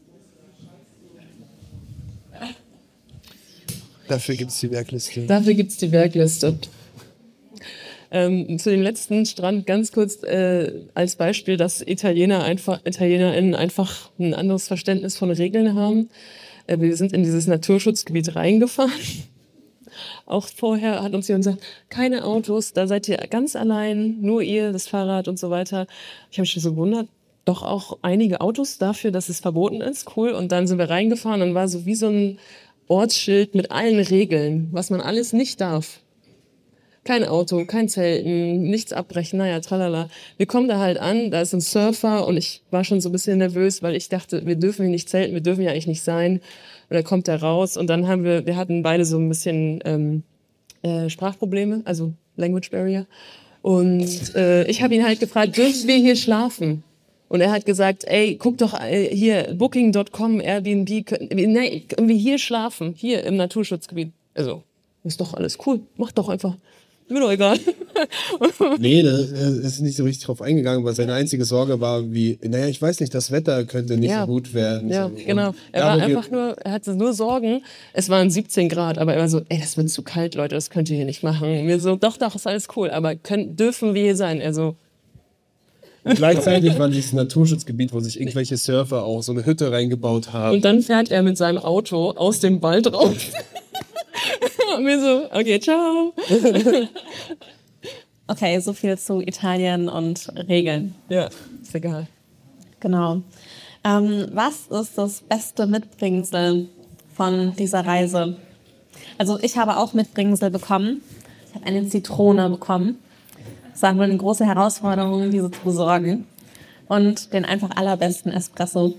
Dafür gibt es die Werkliste. Dafür gibt's die Werkliste. Ähm, zu dem letzten Strand ganz kurz äh, als Beispiel, dass Italiener einfach, ItalienerInnen einfach ein anderes Verständnis von Regeln haben. Äh, wir sind in dieses Naturschutzgebiet reingefahren. Auch vorher hat uns jemand gesagt, keine Autos, da seid ihr ganz allein, nur ihr, das Fahrrad und so weiter. Ich habe mich so gewundert, doch auch einige Autos dafür, dass es verboten ist, cool. Und dann sind wir reingefahren und war so wie so ein Ortsschild mit allen Regeln, was man alles nicht darf. Kein Auto, kein Zelten, nichts abbrechen, naja, tralala. Wir kommen da halt an, da ist ein Surfer und ich war schon so ein bisschen nervös, weil ich dachte, wir dürfen hier nicht zelten, wir dürfen hier eigentlich nicht sein. Und dann kommt er raus und dann haben wir, wir hatten beide so ein bisschen ähm, äh, Sprachprobleme, also Language Barrier. Und äh, ich habe ihn halt gefragt, dürfen wir hier schlafen? Und er hat gesagt, ey, guck doch äh, hier, Booking Punkt com, Airbnb, können, nee, können wir hier schlafen, hier im Naturschutzgebiet. Also, ist doch alles cool, mach doch einfach. Mir doch egal. Nee, da ist nicht so richtig drauf eingegangen, weil seine einzige Sorge war, wie, naja, ich weiß nicht, das Wetter könnte nicht Ja. so gut werden. Ja, so. genau. Und Er da, war wo wir- einfach nur, er hatte nur Sorgen. Es waren siebzehn Grad, aber er war so, ey, das wird zu kalt, Leute, das könnt ihr hier nicht machen. Und wir so, doch, doch, ist alles cool, aber können, dürfen wir hier sein? Er so, Und gleichzeitig war dieses Naturschutzgebiet, wo sich irgendwelche Surfer auch so eine Hütte reingebaut haben. und dann fährt er mit seinem Auto aus dem Wald raus. Und wir so, okay, ciao. Okay, so viel zu Italien und Regeln. Ja, ist egal. Genau. Ähm, was ist das beste Mitbringsel von dieser Reise? Also ich habe auch Mitbringsel bekommen. Ich habe eine Zitrone bekommen. Es war wohl eine große Herausforderung, diese zu besorgen. Und den einfach allerbesten Espresso.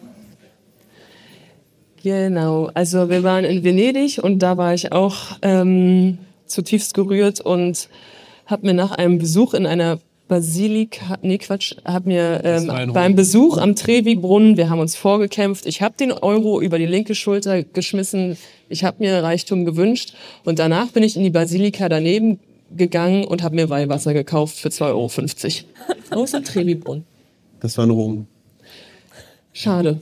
Genau, also wir waren in Venedig und da war ich auch ähm, zutiefst gerührt und habe mir nach einem Besuch in einer Basilika, nee Quatsch, habe mir ähm, war in Rom. beim Besuch am Trevi-Brunnen, wir haben uns vorgekämpft, ich habe den Euro über die linke Schulter geschmissen, ich habe mir Reichtum gewünscht und danach bin ich in die Basilika daneben gegangen und habe mir Weihwasser gekauft für zwei Euro fünfzig. Aus dem Trevi-Brunnen. Das war in Rom. Schade.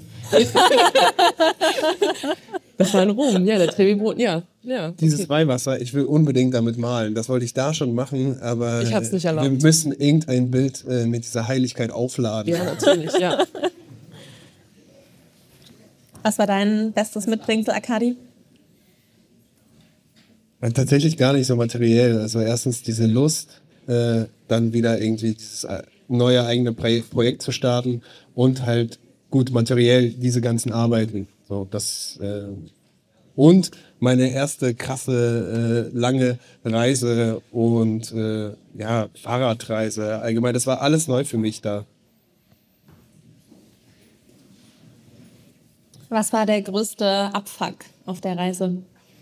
Das war in Rom, ja, der Trevi-Brunnen, ja. ja. Dieses Weihwasser, ich will unbedingt damit malen. Das wollte ich da schon machen, aber Ich hab's nicht äh, erlaubt. wir müssen irgendein Bild äh, mit dieser Heiligkeit aufladen. Ja, natürlich, ja. Was war dein bestes Mitbringsel, Akadi? Tatsächlich gar nicht so materiell. Also erstens diese Lust, äh, dann wieder irgendwie dieses neue eigene Pro- Projekt zu starten und halt gut materiell diese ganzen Arbeiten. So, das, äh, und meine erste krasse, äh, lange Reise und äh, ja, Fahrradreise allgemein. Das war alles neu für mich da. Was war der größte Abfuck auf der Reise?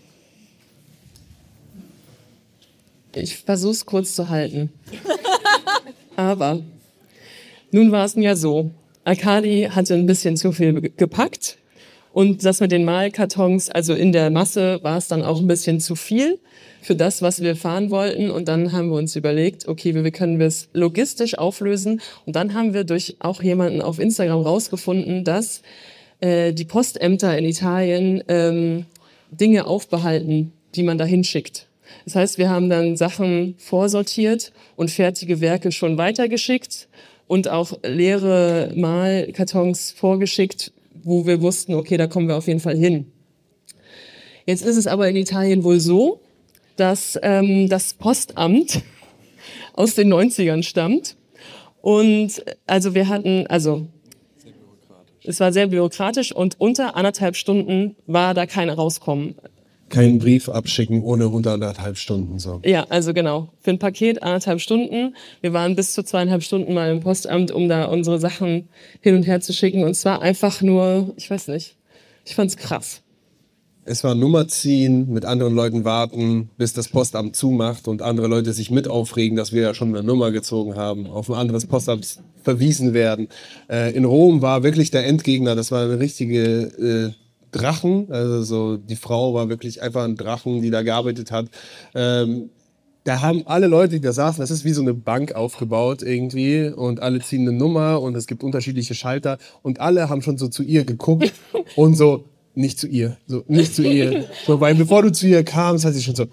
Ich versuche es kurz zu halten. Aber nun war es ja so, Arkadi hatte ein bisschen zu viel gepackt und das mit den Malkartons, also in der Masse war es dann auch ein bisschen zu viel für das, was wir fahren wollten. Und dann haben wir uns überlegt, okay, wie können wir es logistisch auflösen? Und dann haben wir durch auch jemanden auf Instagram rausgefunden, dass äh, die Postämter in Italien ähm, Dinge aufbehalten, die man dahin schickt. Das heißt, wir haben dann Sachen vorsortiert und fertige Werke schon weitergeschickt und auch leere Malkartons vorgeschickt, wo wir wussten, okay, da kommen wir auf jeden Fall hin. Jetzt ist es aber in Italien wohl so, dass ähm, das Postamt aus den neunzigern stammt. Und also wir hatten, also es war sehr bürokratisch und unter anderthalb Stunden war da kein Rauskommen. Keinen Brief abschicken ohne unter anderthalb Stunden. So. Ja, also genau. Für ein Paket anderthalb Stunden. Wir waren bis zu zweieinhalb Stunden mal im Postamt, um da unsere Sachen hin und her zu schicken. Und es war einfach nur, ich weiß nicht, ich fand's krass. Es war Nummer ziehen, mit anderen Leuten warten, bis das Postamt zumacht und andere Leute sich mit aufregen, dass wir ja schon eine Nummer gezogen haben, auf ein anderes Postamt verwiesen werden. Äh, in Rom war wirklich der Endgegner, das war eine richtige... Äh, Drachen, also so die Frau war wirklich einfach ein Drachen, die da gearbeitet hat. Ähm, da haben alle Leute, die da saßen, das ist wie so eine Bank aufgebaut irgendwie und alle ziehen eine Nummer und es gibt unterschiedliche Schalter und alle haben schon so zu ihr geguckt und so, nicht zu ihr, so nicht zu ihr. So, weil bevor du zu ihr kamst, hat sie schon so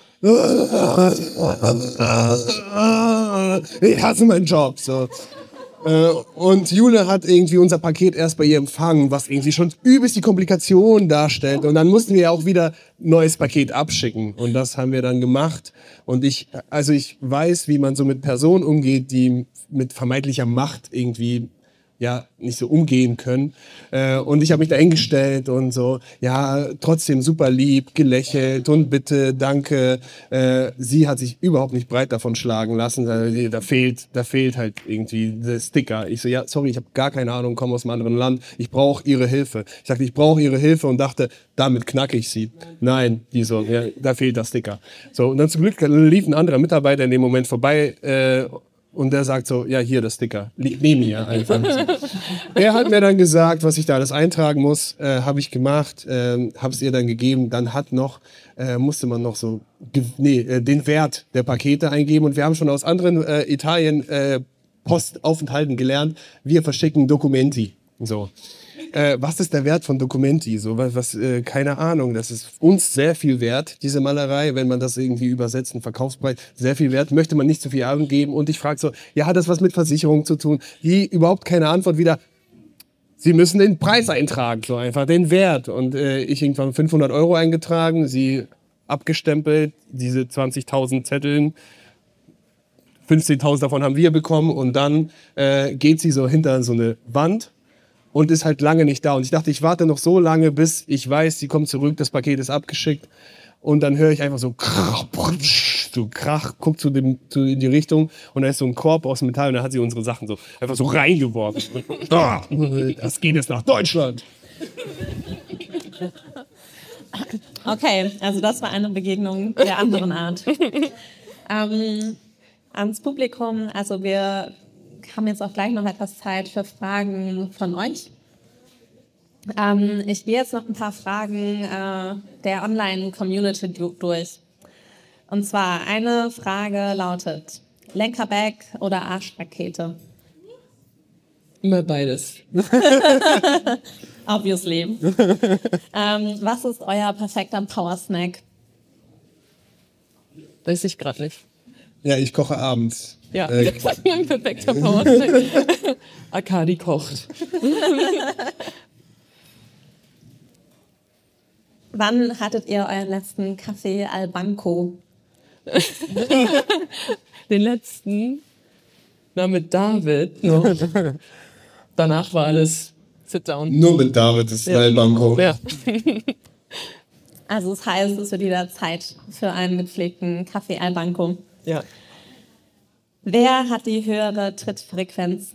ich hasse meinen Job, so. Und Jule hat irgendwie unser Paket erst bei ihr empfangen, was irgendwie schon übelst die Komplikation darstellt. Und dann mussten wir ja auch wieder ein neues Paket abschicken. Und das haben wir dann gemacht. Und ich, also ich weiß, wie man so mit Personen umgeht, die mit vermeintlicher Macht irgendwie ja nicht so umgehen können. Äh, und ich habe mich da eingestellt und so, ja, trotzdem super lieb, gelächelt und bitte, danke. Äh, sie hat sich überhaupt nicht breit davon schlagen lassen. Da, da fehlt, da fehlt halt irgendwie der Sticker. Ich so, ja, sorry, ich habe gar keine Ahnung, komme aus einem anderen Land. Ich brauche ihre Hilfe. Ich sagte, ich brauche ihre Hilfe und dachte, damit knacke ich sie. Nein, die so, ja, da fehlt der Sticker. So, und dann zum Glück lief ein anderer Mitarbeiter in dem Moment vorbei, äh, und der sagt so, ja, hier, der Sticker, liegt neben mir einfach. Er hat mir dann gesagt, was ich da alles eintragen muss, äh, habe ich gemacht, äh, habe es ihr dann gegeben. Dann hat noch, äh, musste man noch so, nee, äh, den Wert der Pakete eingeben. Und wir haben schon aus anderen äh, Italien äh, Postaufenthalten gelernt, wir verschicken Documenti. So. Äh, was ist der Wert von Documenti? So, was, was äh, keine Ahnung. Das ist uns sehr viel wert, diese Malerei. Wenn man das irgendwie übersetzt, ein Verkaufspreis, sehr viel wert. Möchte man nicht zu viel angeben. Und ich frage so, ja, hat das was mit Versicherung zu tun? Die überhaupt keine Antwort wieder. Sie müssen den Preis eintragen, so einfach, den Wert. Und äh, ich irgendwann fünfhundert Euro eingetragen, sie abgestempelt, diese zwanzigtausend Zetteln. fünfzehntausend davon haben wir bekommen. Und dann äh, geht sie so hinter so eine Wand. Und ist halt lange nicht da. Und ich dachte, ich warte noch so lange, bis ich weiß, sie kommt zurück, das Paket ist abgeschickt. Und dann höre ich einfach so krach, so krach, guckt zu dem, zu in die Richtung und da ist so ein Korb aus Metall und da hat sie unsere Sachen so einfach so reingeworfen. Das geht jetzt nach Deutschland. Okay, also das war eine Begegnung der anderen Art. ähm, ans Publikum, also wir haben jetzt auch gleich noch etwas Zeit für Fragen von euch. Ähm, ich gehe jetzt noch ein paar Fragen äh, der Online-Community durch. Und zwar eine Frage lautet, Lenkerbag oder Arschrakete? Immer beides. Obviously. ähm, was ist euer perfekter Powersnack? Weiß ich gerade nicht. Ja, ich koche abends. Ja, äh, das ist ein perfekter Powersnack. Arkadi kocht. Wann hattet ihr euren letzten Kaffee al Banco? Den letzten, na mit David noch. Danach war alles sit down. Nur mit David ist Ja. Al Banco. Ja. Also das heißt, es wird wieder Zeit für einen gepflegten Kaffee al Banco. Ja. Wer hat die höhere Trittfrequenz?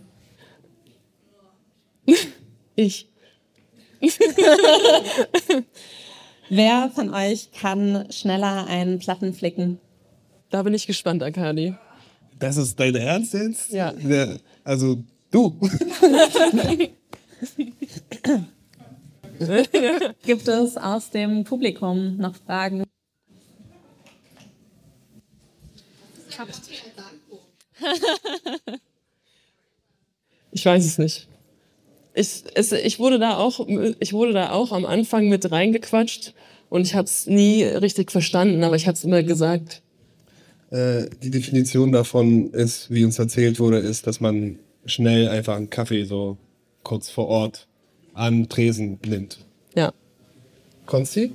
Ich. Wer von euch kann schneller einen Platten flicken? Da bin ich gespannt, Akadi. Das ist dein Ernst jetzt? Ja. Der, also du. Gibt es aus dem Publikum noch Fragen? Ich weiß es nicht. Ich, es, ich, wurde da auch, ich wurde da auch am Anfang mit reingequatscht und ich habe es nie richtig verstanden, aber ich habe es immer gesagt. Äh, die Definition davon ist, wie uns erzählt wurde, ist, dass man schnell einfach einen Kaffee so kurz vor Ort an Tresen nimmt. Ja. Konsti?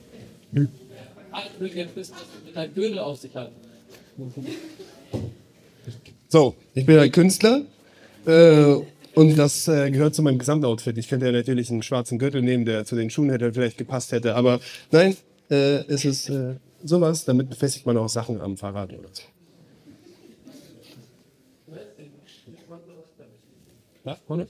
So, ich bin ein Künstler äh, und das äh, gehört zu meinem Gesamtoutfit. Ich könnte ja natürlich einen schwarzen Gürtel nehmen, der zu den Schuhen hätte vielleicht gepasst hätte, aber nein, äh, es ist äh, sowas, damit befestigt man auch Sachen am Fahrrad oder so. Ja, ohne?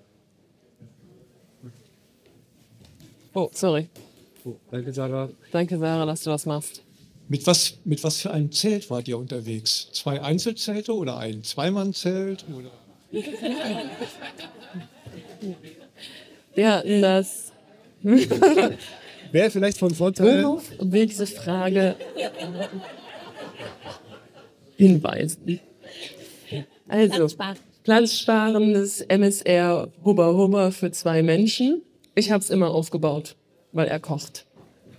Oh, sorry. Danke, Sarah. Danke, Sarah, dass du das machst. Mit was, mit was für einem Zelt wart ihr unterwegs? Zwei Einzelzelte oder ein Zweimannzelt? Oder? Ja, das Wäre vielleicht von Vorteil. Worauf will diese Frage hinweisen? Also, platzsparendes M S R Hubba Hubba für zwei Menschen. Ich habe es immer aufgebaut, weil er kocht.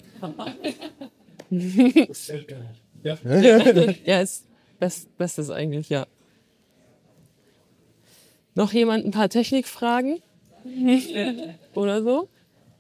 Ja. Ja, ist best, bestes eigentlich, ja. Noch jemand ein paar Technikfragen? Oder so?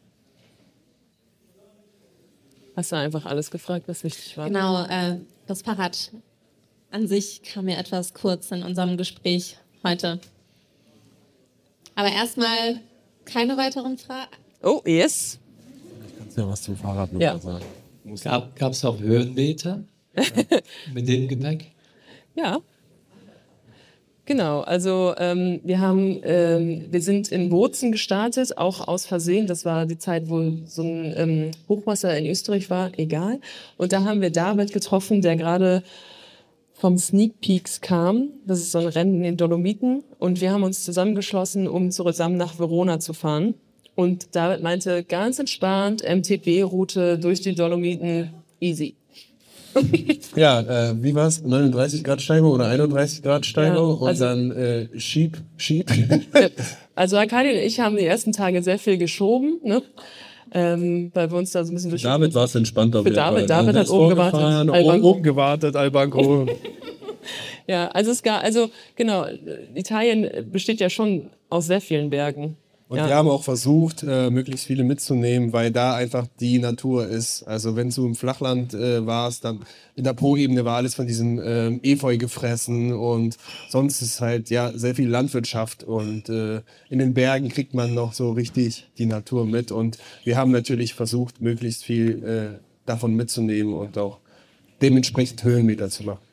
Hast du einfach alles gefragt, was wichtig war? Genau, äh, das Fahrrad an sich kam mir etwas kurz in unserem Gespräch heute. Aber erstmal keine weiteren Fragen. Oh, yes. Kannst du ja was zum Fahrrad noch Ja. mal sagen? Gab es auch Höhenmeter mit dem Gepäck? Ja. Genau, also ähm, wir haben, ähm, wir sind in Bozen gestartet, auch aus Versehen. Das war die Zeit, wo so ein ähm, Hochwasser in Österreich war, egal. Und da haben wir David getroffen, der gerade vom Sneak Peaks kam. Das ist so ein Rennen in den Dolomiten. Und wir haben uns zusammengeschlossen, um zusammen nach Verona zu fahren. Und David meinte, ganz entspannt, M T B-Route durch die Dolomiten, easy. Ja, äh, wie war's? neununddreißig Grad Steigung oder einunddreißig Grad Steigung Ja, also- und dann äh, Schieb, Schieb. Also Arkadi und ich haben die ersten Tage sehr viel geschoben, ne? Ähm, weil wir uns da so ein bisschen durch... David war es entspannt auf Für jeden David, Fall. David Er hat ist oben gewartet. vorgefahren, Albanco. Oben gewartet, Albanco. Ja, also es gab, also genau, Italien besteht ja schon aus sehr vielen Bergen. Und Ja. wir haben auch versucht, äh, möglichst viele mitzunehmen, weil da einfach die Natur ist. Also wenn du im Flachland äh, warst, dann in der Po-Ebene war alles von diesem ähm, Efeu gefressen und sonst ist halt ja sehr viel Landwirtschaft und äh, in den Bergen kriegt man noch so richtig die Natur mit. Und wir haben natürlich versucht, möglichst viel äh, davon mitzunehmen und auch dementsprechend Höhenmeter zu machen.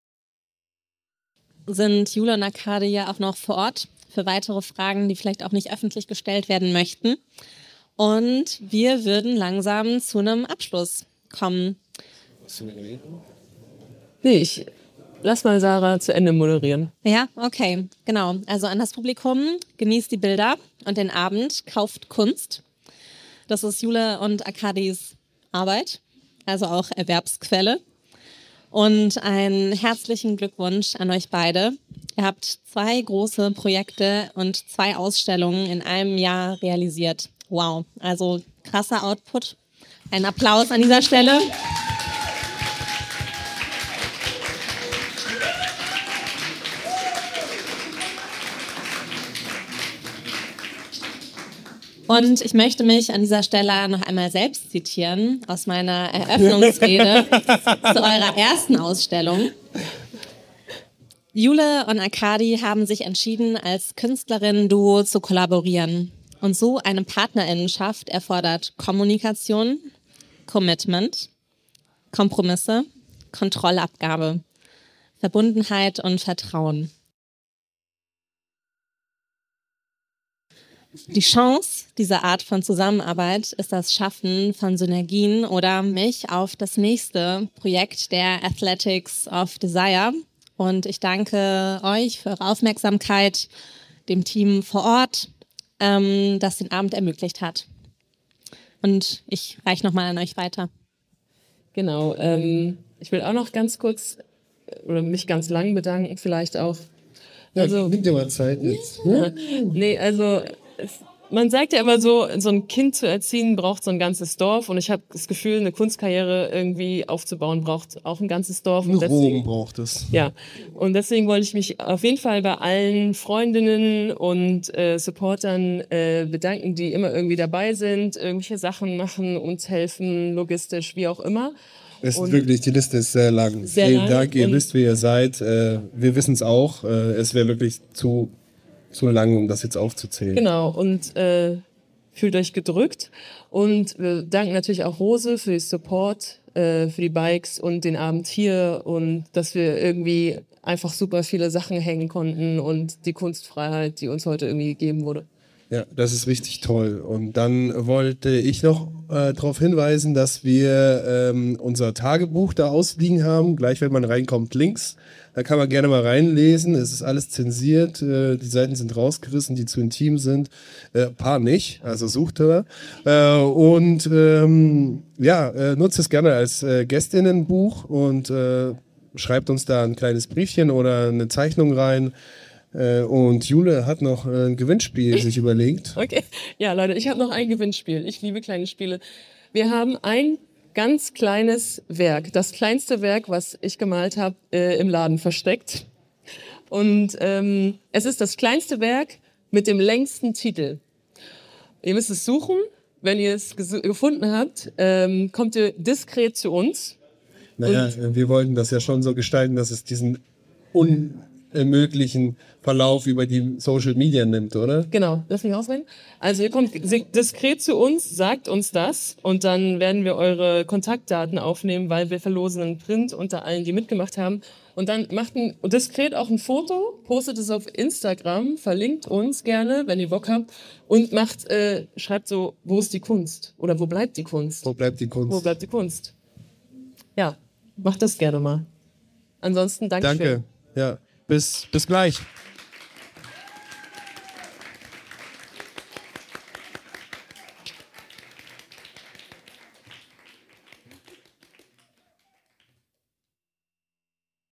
Sind Jule und Arkadi ja auch noch vor Ort für weitere Fragen, die vielleicht auch nicht öffentlich gestellt werden möchten. Und wir würden langsam zu einem Abschluss kommen. Nee, ich lass mal Sarah zu Ende moderieren. Ja, okay, genau. Also an das Publikum, genießt die Bilder und den Abend, kauft Kunst. Das ist Jule und Arkadis Arbeit, also auch Erwerbsquelle. Und einen herzlichen Glückwunsch an euch beide. Ihr habt zwei große Projekte und zwei Ausstellungen in einem Jahr realisiert. Wow, also krasser Output. Ein Applaus an dieser Stelle. Und ich möchte mich an dieser Stelle noch einmal selbst zitieren aus meiner Eröffnungsrede zu eurer ersten Ausstellung. Jule und Arkadi haben sich entschieden, als Künstlerinnen-Duo zu kollaborieren. Und so eine Partnerinnenschaft erfordert Kommunikation, Commitment, Kompromisse, Kontrollabgabe, Verbundenheit und Vertrauen. Die Chance dieser Art von Zusammenarbeit ist das Schaffen von Synergien oder mich auf das nächste Projekt der Athletics of Desire. Und ich danke euch für eure Aufmerksamkeit, dem Team vor Ort, ähm, das den Abend ermöglicht hat. Und ich reiche nochmal an euch weiter. Genau, ähm, ich will auch noch ganz kurz oder mich ganz lang bedanken, vielleicht auch. Also, ja, nimm dir mal Zeit jetzt. Ja, nee, also es, man sagt ja immer so, so ein Kind zu erziehen braucht so ein ganzes Dorf und ich habe das Gefühl, eine Kunstkarriere irgendwie aufzubauen braucht auch ein ganzes Dorf. Ein und deswegen, Rom braucht es. Ja, und deswegen wollte ich mich auf jeden Fall bei allen Freundinnen und äh, Supportern äh, bedanken, die immer irgendwie dabei sind, irgendwelche Sachen machen, uns helfen, logistisch, wie auch immer. Es ist und wirklich, die Liste ist sehr lang. Sehr Vielen lang Dank, ihr wisst, wie ihr seid. Äh, wir wissen es auch. Äh, es wäre wirklich zu, zu lang, um das jetzt aufzuzählen. Genau, und äh, fühlt euch gedrückt. Und wir danken natürlich auch Rose für den Support, äh, für die Bikes und den Abend hier und dass wir irgendwie einfach super viele Sachen hängen konnten und die Kunstfreiheit, die uns heute irgendwie gegeben wurde. Ja, das ist richtig toll. Und dann wollte ich noch äh, darauf hinweisen, dass wir ähm, unser Tagebuch da ausliegen haben. Gleich, wenn man reinkommt, links. Da kann man gerne mal reinlesen. Es ist alles zensiert. Äh, die Seiten sind rausgerissen, die zu intim sind. Äh, ein paar nicht, also sucht er. Äh, und ähm, ja, äh, nutzt es gerne als äh, Gästinnenbuch und äh, schreibt uns da ein kleines Briefchen oder eine Zeichnung rein. Und Jule hat noch ein Gewinnspiel sich überlegt. Okay, ja Leute, ich habe noch ein Gewinnspiel. Ich liebe kleine Spiele. Wir haben ein ganz kleines Werk, das kleinste Werk, was ich gemalt habe, äh, im Laden versteckt. Und ähm, es ist das kleinste Werk mit dem längsten Titel. Ihr müsst es suchen. Wenn ihr es ges- gefunden habt, ähm, kommt ihr diskret zu uns. Naja, Und wir wollten das ja schon so gestalten, dass es diesen un möglichen Verlauf über die Social Media nimmt, oder? Genau, lass mich ausreden. Also ihr kommt diskret zu uns, sagt uns das und dann werden wir eure Kontaktdaten aufnehmen, weil wir verlosen einen Print unter allen, die mitgemacht haben. Und dann macht ein, diskret auch ein Foto, postet es auf Instagram, verlinkt uns gerne, wenn ihr Bock habt und macht, äh, schreibt so, wo ist die Kunst? Oder wo bleibt die Kunst? Wo bleibt die Kunst? Wo bleibt die Kunst? Ja, macht das gerne mal. Ansonsten danke. Danke. Ja. Bis, bis gleich.